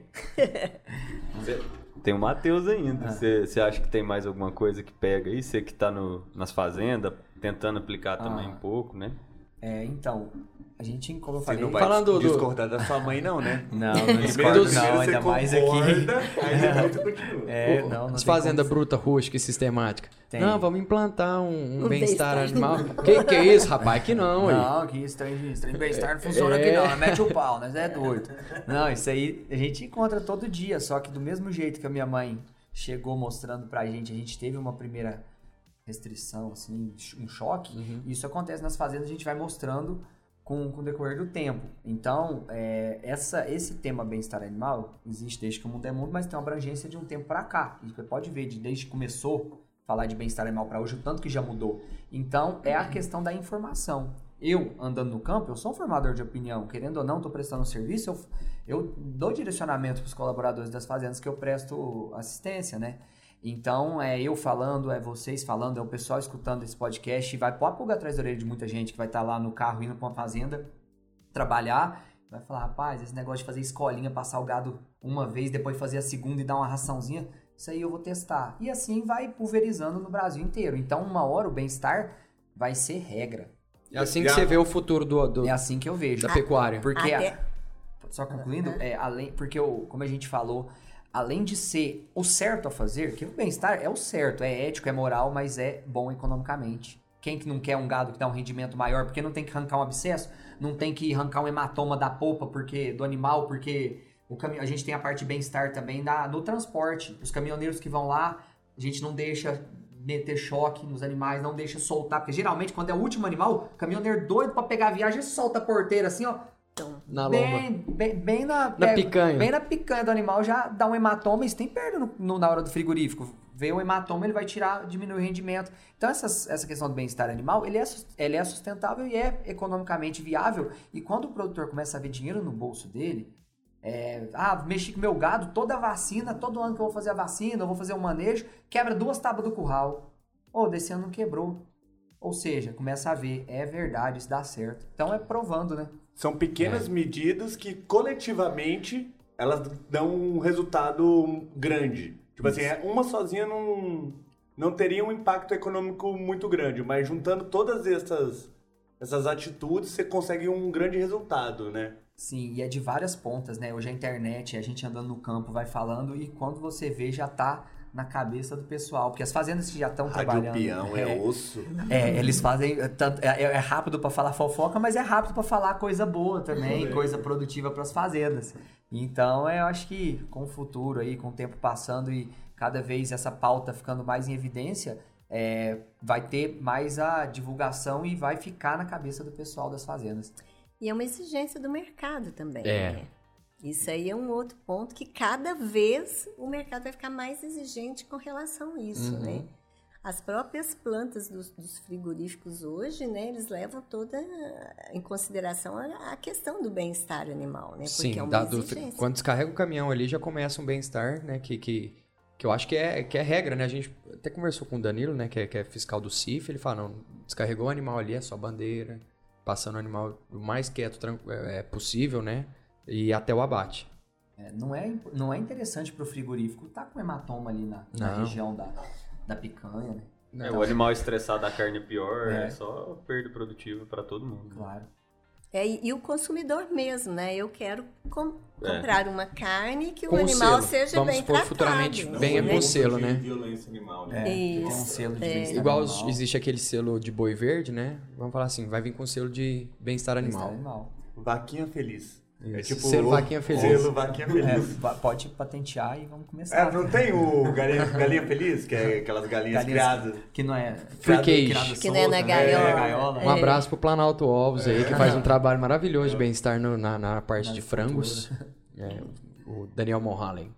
Tem o Matheus ainda. Você acha que tem mais alguma coisa que pega aí? Você que tá nas fazendas, tentando aplicar também um pouco, né? Então, a gente, como eu Você falei... não vai discordar da sua mãe, não, né? Não discordo não, ainda mais aqui. Aí depois você continua. Não As fazendas bruta, rústica e sistemática. Tem. Não, vamos implantar um bem-estar animal. Que é isso, rapaz? Que não, Não, que isso, trem de bem-estar não funciona aqui não, mete o pau, né? Você é doido. Não, isso aí a gente encontra todo dia, só que do mesmo jeito que a minha mãe chegou mostrando pra gente, a gente teve uma primeira restrição, assim, um choque, isso acontece nas fazendas, a gente vai mostrando com o decorrer do tempo. Então, esse tema bem-estar animal existe desde que o mundo é mundo, mas tem uma abrangência de um tempo para cá. E você pode ver, desde que começou a falar de bem-estar animal para hoje, o tanto que já mudou. Então, é a questão da informação. Eu, andando no campo, eu sou um formador de opinião. Querendo ou não, estou prestando serviço, eu dou direcionamento para os colaboradores das fazendas que eu presto assistência, né? Então, eu falando, vocês falando, é o pessoal escutando esse podcast e vai pôr a pulga atrás da orelha de muita gente que vai estar lá no carro indo para uma fazenda trabalhar, vai falar, rapaz, esse negócio de fazer escolinha, passar o gado uma vez, depois fazer a segunda e dar uma raçãozinha, isso aí eu vou testar. E assim vai pulverizando no Brasil inteiro. Então, uma hora o bem-estar vai ser regra. É assim que você vê o futuro É assim que eu vejo. da pecuária. Porque, só concluindo, porque como a gente falou, além de ser o certo a fazer, que o bem-estar é o certo, é ético, é moral, mas é bom economicamente. Quem que não quer um gado que dá um rendimento maior, porque não tem que arrancar um abscesso, não tem que arrancar um hematoma da polpa do animal, porque a gente tem a parte de bem-estar também no transporte. Os caminhoneiros que vão lá, a gente não deixa meter choque nos animais, não deixa soltar, porque geralmente quando é o último animal, o caminhoneiro doido pra pegar a viagem, solta a porteira assim, ó, na lomba. Bem na picanha. Bem na picanha do animal, já dá um hematoma. Isso tem perda na hora do frigorífico. Vê o hematoma, ele vai diminuir o rendimento. Então, essa questão do bem-estar animal, ele é sustentável e é economicamente viável. E quando o produtor começa a ver dinheiro no bolso dele, mexi com meu gado, toda a vacina, todo ano que eu vou fazer a vacina, eu vou fazer um manejo, quebra 2 tábuas do curral. Desse ano não quebrou. Ou seja, começa a ver, é verdade, isso dá certo. Então é provando, né? São pequenas medidas que coletivamente elas dão um resultado grande. Tipo assim, uma sozinha não teria um impacto econômico muito grande, mas juntando todas essas atitudes, você consegue um grande resultado, né? Sim, e é de várias pontas, né? Hoje a internet, a gente andando no campo vai falando e quando você vê já tá na cabeça do pessoal, porque as fazendas que já estão trabalhando... Rádio peão é osso. Eles fazem... É rápido para falar fofoca, mas é rápido para falar coisa boa também, coisa produtiva para as fazendas. Então, eu acho que com o futuro aí, com o tempo passando e cada vez essa pauta ficando mais em evidência, vai ter mais a divulgação e vai ficar na cabeça do pessoal das fazendas. E é uma exigência do mercado também, né? Isso aí é um outro ponto que cada vez o mercado vai ficar mais exigente com relação a isso, né? As próprias plantas dos frigoríficos hoje, né, eles levam toda em consideração a questão do bem-estar animal, né? Porque Sim, é uma exigência. Quando descarrega o caminhão ali, já começa um bem-estar, né, que eu acho que é regra, né? A gente até conversou com o Danilo, né, que é fiscal do CIF, ele fala, não, descarregou o animal ali, é só bandeira, passando o animal o mais quieto possível, né? E até o abate. Não é interessante para o frigorífico estar com hematoma ali na região da picanha, né? O animal estressado, a carne é pior, é só perda produtiva para todo mundo. Claro. E o consumidor mesmo, né? Eu quero comprar uma carne que com o animal selo. seja bem tratado. Futuramente venha com selo, né? Violência animal, né? Tem um selo de bem-estar Igual animal. existe aquele selo de boi verde, né? Vamos falar assim, vai vir com selo de bem-estar animal. Vaquinha feliz. Isso. É tipo Selo vaquinha feliz. Selo vaquinha feliz. Pode patentear e vamos começar. Não tem o galinha feliz, que é aquelas galinhas criadas. Que não é... Free cage. Que não é na gaiola. Um abraço pro Planalto Ovos aí, que faz um trabalho maravilhoso de bem-estar na parte de frangos. O Daniel Monhallen.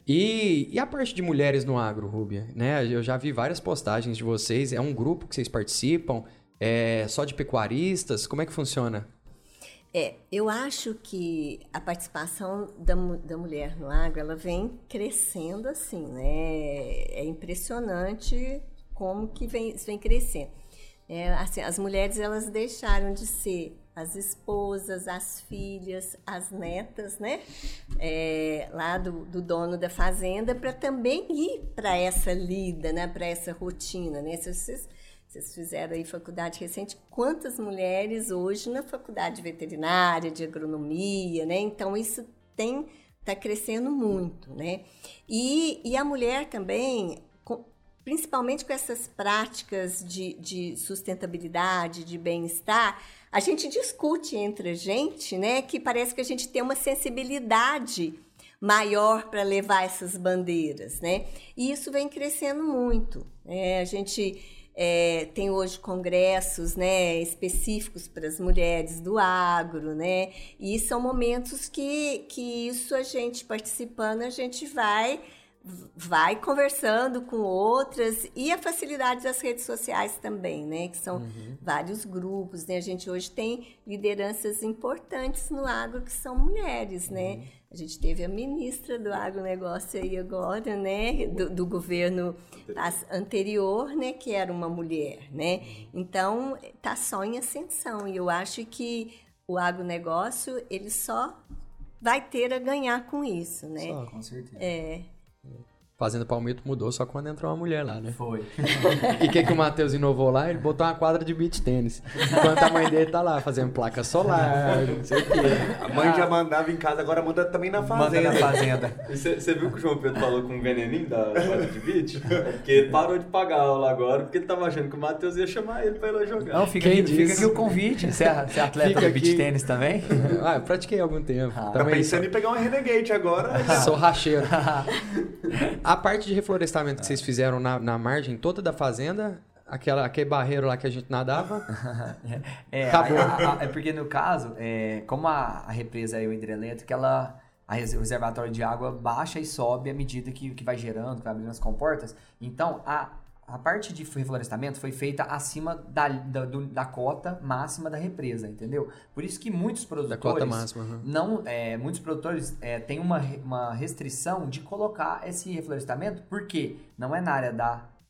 E a parte de mulheres no agro, Rúbia? Né? Eu já vi várias postagens de vocês. É um grupo que vocês participam? É só de pecuaristas? Como é que funciona? Eu acho que a participação da mulher no agro, ela vem crescendo assim, né? É impressionante como que isso vem crescendo. Assim, as mulheres, elas deixaram de ser as esposas, as filhas, as netas, né? Lá do dono da fazenda, para também ir para essa lida, né? Para essa rotina, né? Vocês fizeram aí faculdade recente, quantas mulheres hoje na faculdade veterinária, de agronomia, né? Então, isso está crescendo muito, né? E a mulher também, principalmente com essas práticas de sustentabilidade, de bem-estar, a gente discute entre a gente, né? Que parece que a gente tem uma sensibilidade maior para levar essas bandeiras, né? E isso vem crescendo muito, né? A gente... tem hoje congressos, né, específicos para as mulheres do agro, né? E são momentos que isso a gente participando, a gente vai conversando com outras, e a facilidade das redes sociais também, né? Que são vários grupos, né? A gente hoje tem lideranças importantes no agro que são mulheres, né? A gente teve a ministra do agronegócio aí agora, né? Do governo anterior, né? Que era uma mulher, né? Então, está só em ascensão. E eu acho que o agronegócio, ele só vai ter a ganhar com isso, né? Só, com certeza. Fazenda Palmito mudou só quando entrou uma mulher lá, né? Foi. E o que o Matheus inovou lá? Ele botou uma quadra de beach tênis. Enquanto a mãe dele tá lá fazendo placa solar, não sei o quê. A mãe já mandava em casa, agora manda também na fazenda. Manda na fazenda. E você viu que o João Pedro falou com o veneninho da quadra de beach? Porque ele parou de pagar a aula agora, porque ele tava achando que o Matheus ia chamar ele pra ir lá jogar. Não, fica aqui o convite. Você é atleta de beach tênis também? Eu pratiquei há algum tempo. Tá pensando em pegar uma Renegade agora. Sou racheiro. A parte de reflorestamento que vocês fizeram na margem toda da fazenda, aquele barreiro lá que a gente nadava, acabou. É porque no caso, como a represa é hidrelétrica, o reservatório de água baixa e sobe à medida que vai gerando, que vai abrindo as comportas. Então, a parte de reflorestamento foi feita acima da cota máxima da represa, entendeu? Por isso que muitos produtores... Da cota máxima. Muitos produtores têm uma restrição de colocar esse reflorestamento, porque não é na área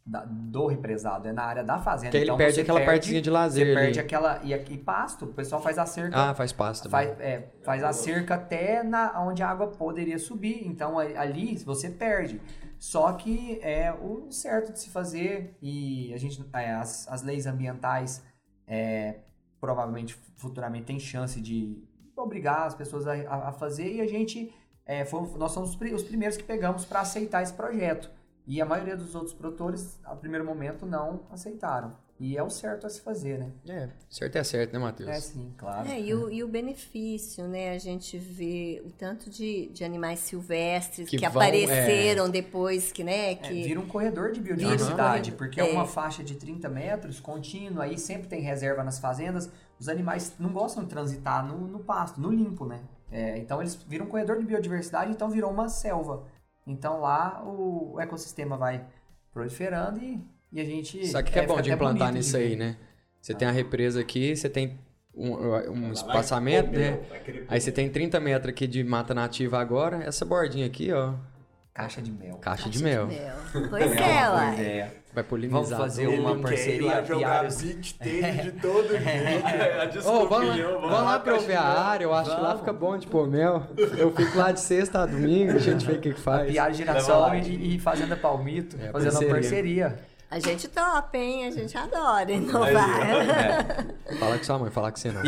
do represado, é na área da fazenda. Que aí ele perde aquela partezinha de lazer. Você perde ali. aquela... E pasto, o pessoal faz a cerca... Ah, faz pasto. Faz a cerca até onde a água poderia subir. Então, ali você perde. Só que é o certo de se fazer. E a gente, as leis ambientais provavelmente, futuramente, tem chance de obrigar as pessoas a fazer. E a gente... nós somos os primeiros que pegamos para aceitar esse projeto. E a maioria dos outros produtores, a primeiro momento, não aceitaram. E é o certo a se fazer, né? Certo é certo, né, Matheus? Sim, claro. E o benefício, né? A gente vê o tanto de animais silvestres que vão, apareceram depois, que, né? Vira um corredor de biodiversidade, porque é uma faixa de 30 metros contínua, aí sempre tem reserva nas fazendas. Os animais não gostam de transitar no pasto, no limpo, né? Então eles viram um corredor de biodiversidade, então virou uma selva. Então lá o ecossistema vai proliferando e a gente... Só que é bom de implantar nisso aí, né? Você tem a represa aqui, você tem um espaçamento, né? Aí você tem 30 metros aqui de mata nativa agora. Essa bordinha aqui, ó. Caixa de mel. Caixa de mel. Pois é, ué. Vai polinizar. Vamos fazer uma parceria. Jogar beach tênis de todo jeito. Vamos lá pra eu ver a área. Eu acho que lá fica bom de pôr mel. Eu fico lá de sexta a domingo, a gente vê o que faz. Piara Girassol e Fazenda Palmito, fazendo uma parceria. A gente topa, hein? A gente adora inovar. Fala com sua mãe, fala com você não.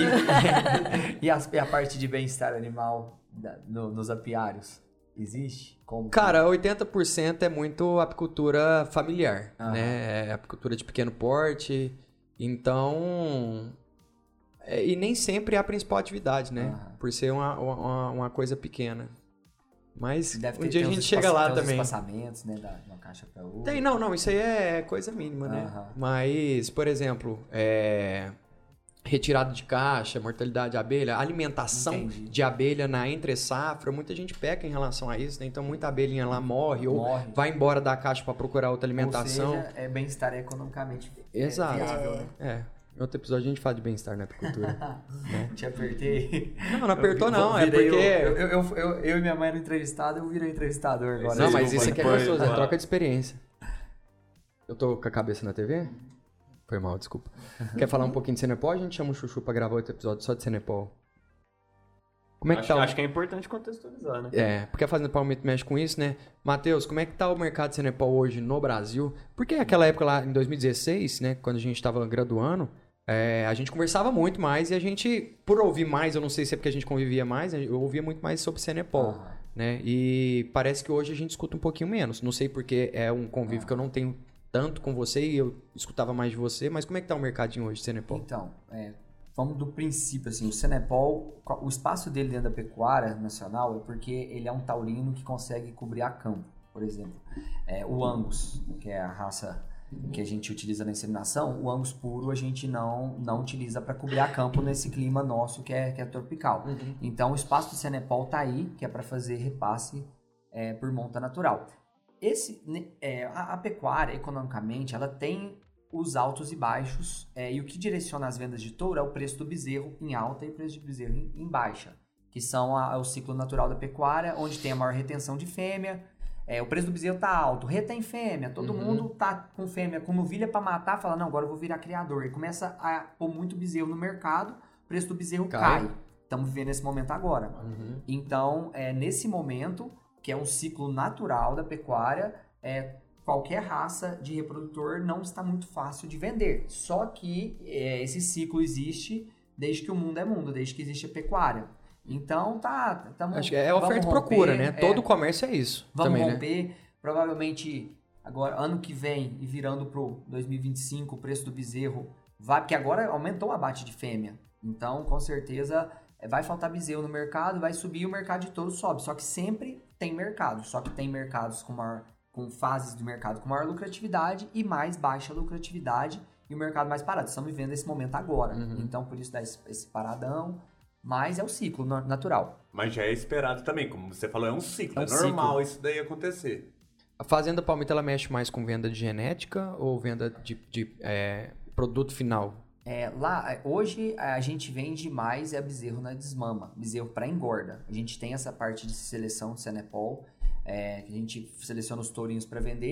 E a parte de bem-estar animal nos apiários? Existe? Cara, 80% é muito apicultura familiar, né? É apicultura de pequeno porte. Então... e nem sempre é a principal atividade, né? Por ser uma coisa pequena. Mas um dia a gente chega lá também. Tem espaçamentos, né? De uma caixa para outra. Tem, não. Isso aí é coisa mínima, né? Mas, por exemplo... retirada de caixa, mortalidade de abelha, alimentação de abelha na entre-safra, muita gente peca em relação a isso, né? Então muita abelhinha lá morre ou vai embora da caixa para procurar outra alimentação. Ou seja, é bem-estar economicamente viável, né? Em outro episódio a gente fala de bem-estar na apicultura. Né? Te apertei. Não apertou não, é porque... Eu e minha mãe eram entrevistados, eu virei entrevistador agora. Não, mas isso aqui é gostoso, é troca de experiência. Eu tô com a cabeça na TV? Foi mal, desculpa. Quer falar um pouquinho de Cenepol? A gente chama o Chuchu pra gravar outro episódio só de Cenepol. Como é que Acho que é importante contextualizar, né? Porque a Fazenda Palmito mexe com isso, né? Matheus, como é que tá o mercado de Cenepol hoje no Brasil? Porque aquela época lá, em 2016, né? Quando a gente tava graduando, a gente conversava muito mais e a gente, por ouvir mais, eu não sei se é porque a gente convivia mais, eu ouvia muito mais sobre Cenepol, né? E parece que hoje a gente escuta um pouquinho menos. Não sei porque é um convívio que eu não tenho tanto com você e eu escutava mais de você, mas como é que tá o mercadinho hoje de Cenepol? Então, vamos do princípio, assim, o Cenepol, o espaço dele dentro da pecuária nacional é porque ele é um taurino que consegue cobrir a campo, por exemplo. O Angus, que é a raça que a gente utiliza na inseminação, o Angus puro a gente não utiliza para cobrir a campo nesse clima nosso que é tropical. Então, o espaço do Cenepol tá aí, que é para fazer repasse por monta natural. A pecuária, economicamente, ela tem os altos e baixos, e o que direciona as vendas de touro é o preço do bezerro em alta e o preço de bezerro em baixa, que são o ciclo natural da pecuária, onde tem a maior retenção de fêmea. O preço do bezerro tá alto, retém fêmea, todo mundo tá com fêmea, com novilha para matar, fala, não, agora eu vou virar criador. E começa a pôr muito bezerro no mercado, o preço do bezerro cai. Estamos vivendo esse momento agora. Então, nesse momento, que é um ciclo natural da pecuária, qualquer raça de reprodutor não está muito fácil de vender. Só que esse ciclo existe desde que o mundo é mundo, desde que existe a pecuária. Então, acho que é oferta e procura, né? Todo comércio é isso. Vamos também, romper. Né? Provavelmente, agora, ano que vem e virando pro 2025, o preço do bezerro vai... Porque agora aumentou o abate de fêmea. Então, com certeza, vai faltar bezerro no mercado, vai subir e o mercado de touro sobe. Só que sempre tem mercado. Só que tem mercados com fases de mercado com maior lucratividade e mais baixa lucratividade e o mercado mais parado. Estamos vivendo esse momento agora. Então, por isso dá esse paradão. Mas é o ciclo natural. Mas já é esperado também, como você falou, é um ciclo. É normal isso daí acontecer. A Fazenda Palmito, ela mexe mais com venda de genética ou venda de produto final? Hoje a gente vende mais bezerro na desmama, bezerro para engorda. A gente tem essa parte de seleção de Cenepol, que a gente seleciona os tourinhos para vender.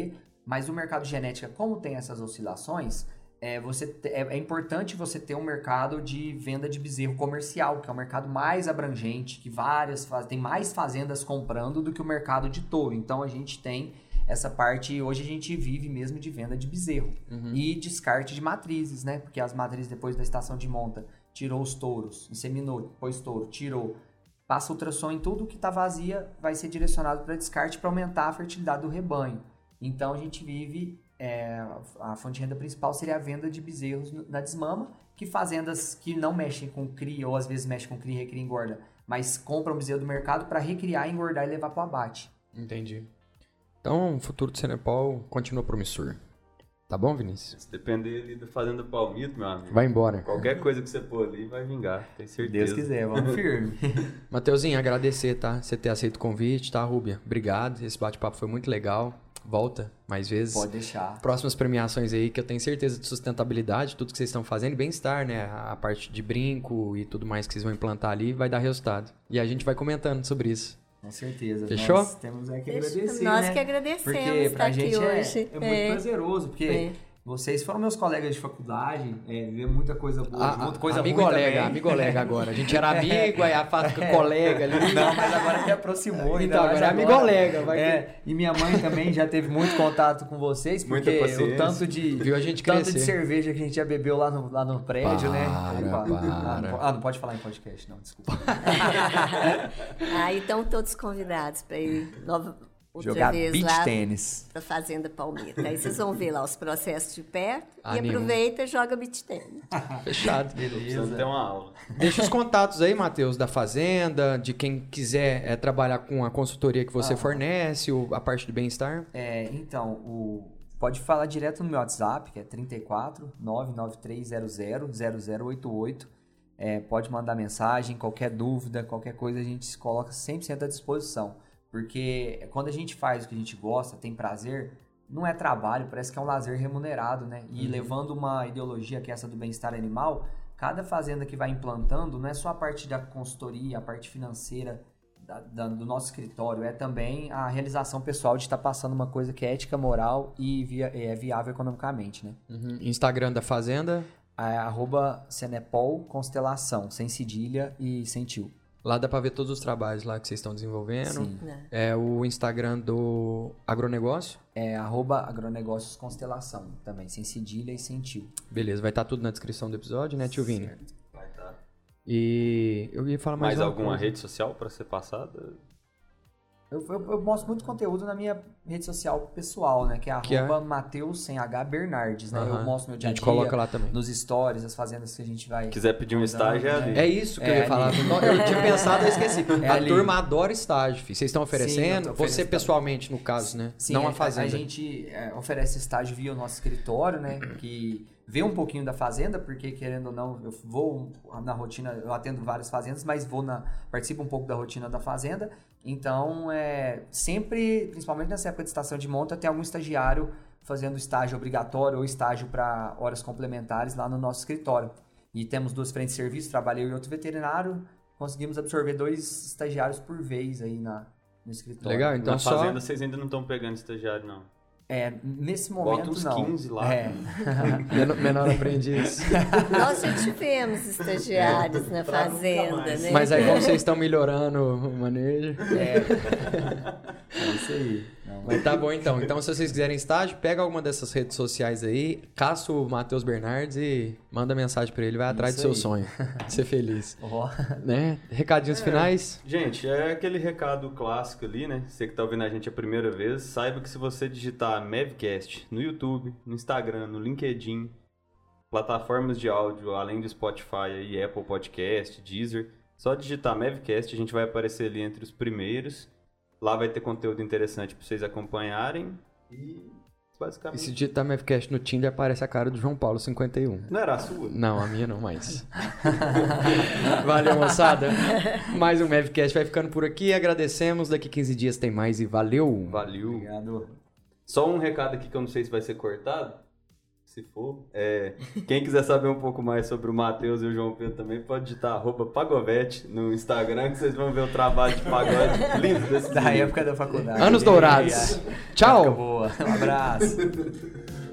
Mas o mercado de genética, como tem essas oscilações, é importante você ter um mercado de venda de bezerro comercial, que é um mercado mais abrangente, que tem mais fazendas comprando do que o mercado de touro. Então a gente tem essa parte, hoje a gente vive mesmo de venda de bezerro e descarte de matrizes, né? Porque as matrizes depois da estação de monta tirou os touros, inseminou, pôs touro, tirou, passa ultrassom em tudo que está vazia, vai ser direcionado para descarte para aumentar a fertilidade do rebanho. Então a gente vive, a fonte de renda principal seria a venda de bezerros na desmama, que fazendas que não mexem com cria, ou às vezes mexem com cria, recria e engorda, mas compram bezerro do mercado para recriar, engordar e levar para o abate. Entendi. Então o futuro do Senepal continua promissor. Tá bom, Vinícius? Se depender ali da Fazenda Palmito, meu amigo. Vai embora. Qualquer coisa que você pôr ali vai vingar, tenho certeza. Deus quiser, vamos firme. Mateuzinho, agradecer, tá? Você ter aceito o convite, tá, Rúbia? Obrigado. Esse bate-papo foi muito legal. Volta mais vezes. Pode deixar. Próximas premiações aí, que eu tenho certeza de sustentabilidade, tudo que vocês estão fazendo, e bem-estar, né? A parte de brinco e tudo mais que vocês vão implantar ali vai dar resultado. E a gente vai comentando sobre isso. Com certeza. Fechou? Nós temos que agradecer, Nós né? que agradecemos Porque pra estar gente aqui hoje. é muito prazeroso, porque vocês foram meus colegas de faculdade, vê muita coisa boa, muita coisa ruim também. Amigo-lega agora. A gente era amigo, aí a faz com colega ali. Não, mas agora até aproximou. Então, agora é amigo-lega. E minha mãe também já teve muito contato com vocês, porque o tanto de, viu a gente tanto crescer. de cerveja que a gente já bebeu lá no prédio, né? Para. Não pode falar em podcast, não, desculpa. Aí estão todos convidados para ir outra jogar vez beach lá tênis. para Fazenda Palmito. Aí vocês vão ver lá os processos de perto Animo. e aproveita e joga beach tênis. Fechado. Precisando ter uma aula. Deixa os contatos aí, Matheus, da Fazenda, de quem quiser trabalhar com a consultoria que você fornece, a parte do bem-estar. Então, pode falar direto no meu WhatsApp, que é 34 99300 0088. Pode mandar mensagem, qualquer dúvida, qualquer coisa a gente se coloca 100% à disposição. Porque quando a gente faz o que a gente gosta, tem prazer, não é trabalho, parece que é um lazer remunerado, né? E levando uma ideologia que é essa do bem-estar animal, cada fazenda que vai implantando não é só a parte da consultoria, a parte financeira do nosso escritório, é também a realização pessoal de estar passando uma coisa que é ética, moral e é viável economicamente, né? Instagram da Fazenda? @Senepol Constelação, sem cedilha e sem tio. Lá dá pra ver todos os trabalhos lá que vocês estão desenvolvendo. Sim. O Instagram do agronegócio? @agronegócios Constelação, também, sem cedilha e sem tio. Beleza, vai estar tudo na descrição do episódio, né, tio Vini? Certo. Vai estar. E eu ia falar mais alguma coisa. rede social para ser passada? Eu mostro muito conteúdo na minha rede social pessoal, né? Que é @Mateus sem H Bernardes, né? Eu mostro meu dia a gente coloca lá também. nos stories, as fazendas que a gente vai... Quiser pedir um estágio, é ali. É isso que eu ia falar. Eu tinha pensado, eu esqueci. A ali. turma adora estágio, filho. Vocês estão oferecendo? Sim, eu Você ofereço pessoalmente, no caso, né? Sim, não a fazenda. A gente oferece estágio via o nosso escritório, né? Que vê um pouquinho da fazenda, porque querendo ou não, eu vou na rotina, eu atendo várias fazendas, mas participo um pouco da rotina da fazenda. Então, sempre, principalmente nessa época de estação de monta, tem algum estagiário fazendo estágio obrigatório ou estágio para horas complementares lá no nosso escritório. E temos 2 frentes de serviço, trabalhei eu e outro veterinário, conseguimos absorver 2 estagiários por vez aí no escritório. Legal, então Na fazenda vocês ainda não estão pegando estagiário, não. Nesse momento Bota uns não. 15 lá. Menor aprendiz. Nós já tivemos estagiários na fazenda, né? Mas aí como vocês estão melhorando o manejo. É isso aí. Não, Mas tá bom então. Então se vocês quiserem estágio, pega alguma dessas redes sociais aí, caça o Matheus Bernardes e manda mensagem pra ele, vai atrás do seu sonho. De ser feliz. Né? Recadinhos finais? Gente, é aquele recado clássico ali, né? Você que tá ouvindo a gente a primeira vez, saiba que se você digitar Mavcast no YouTube, no Instagram, no LinkedIn, plataformas de áudio, além do Spotify e Apple Podcast, Deezer, só digitar Mavcast, a gente vai aparecer ali entre os primeiros. Lá vai ter conteúdo interessante pra vocês acompanharem e basicamente... E se digitar Mavcast no Tinder, aparece a cara do João Paulo 51. Não era a sua? Não, a minha não mais. Valeu, moçada. Mais um Mavcast vai ficando por aqui. Agradecemos. Daqui 15 dias tem mais e valeu. Valeu. obrigado. Só um recado aqui que eu não sei se vai ser cortado. se for. Quem quiser saber um pouco mais sobre o Matheus e o João Pedro também, pode digitar @pagovete no Instagram, que vocês vão ver o trabalho de pagode lindo desse Da época da faculdade. Anos dourados. Tchau! Boa. Um abraço.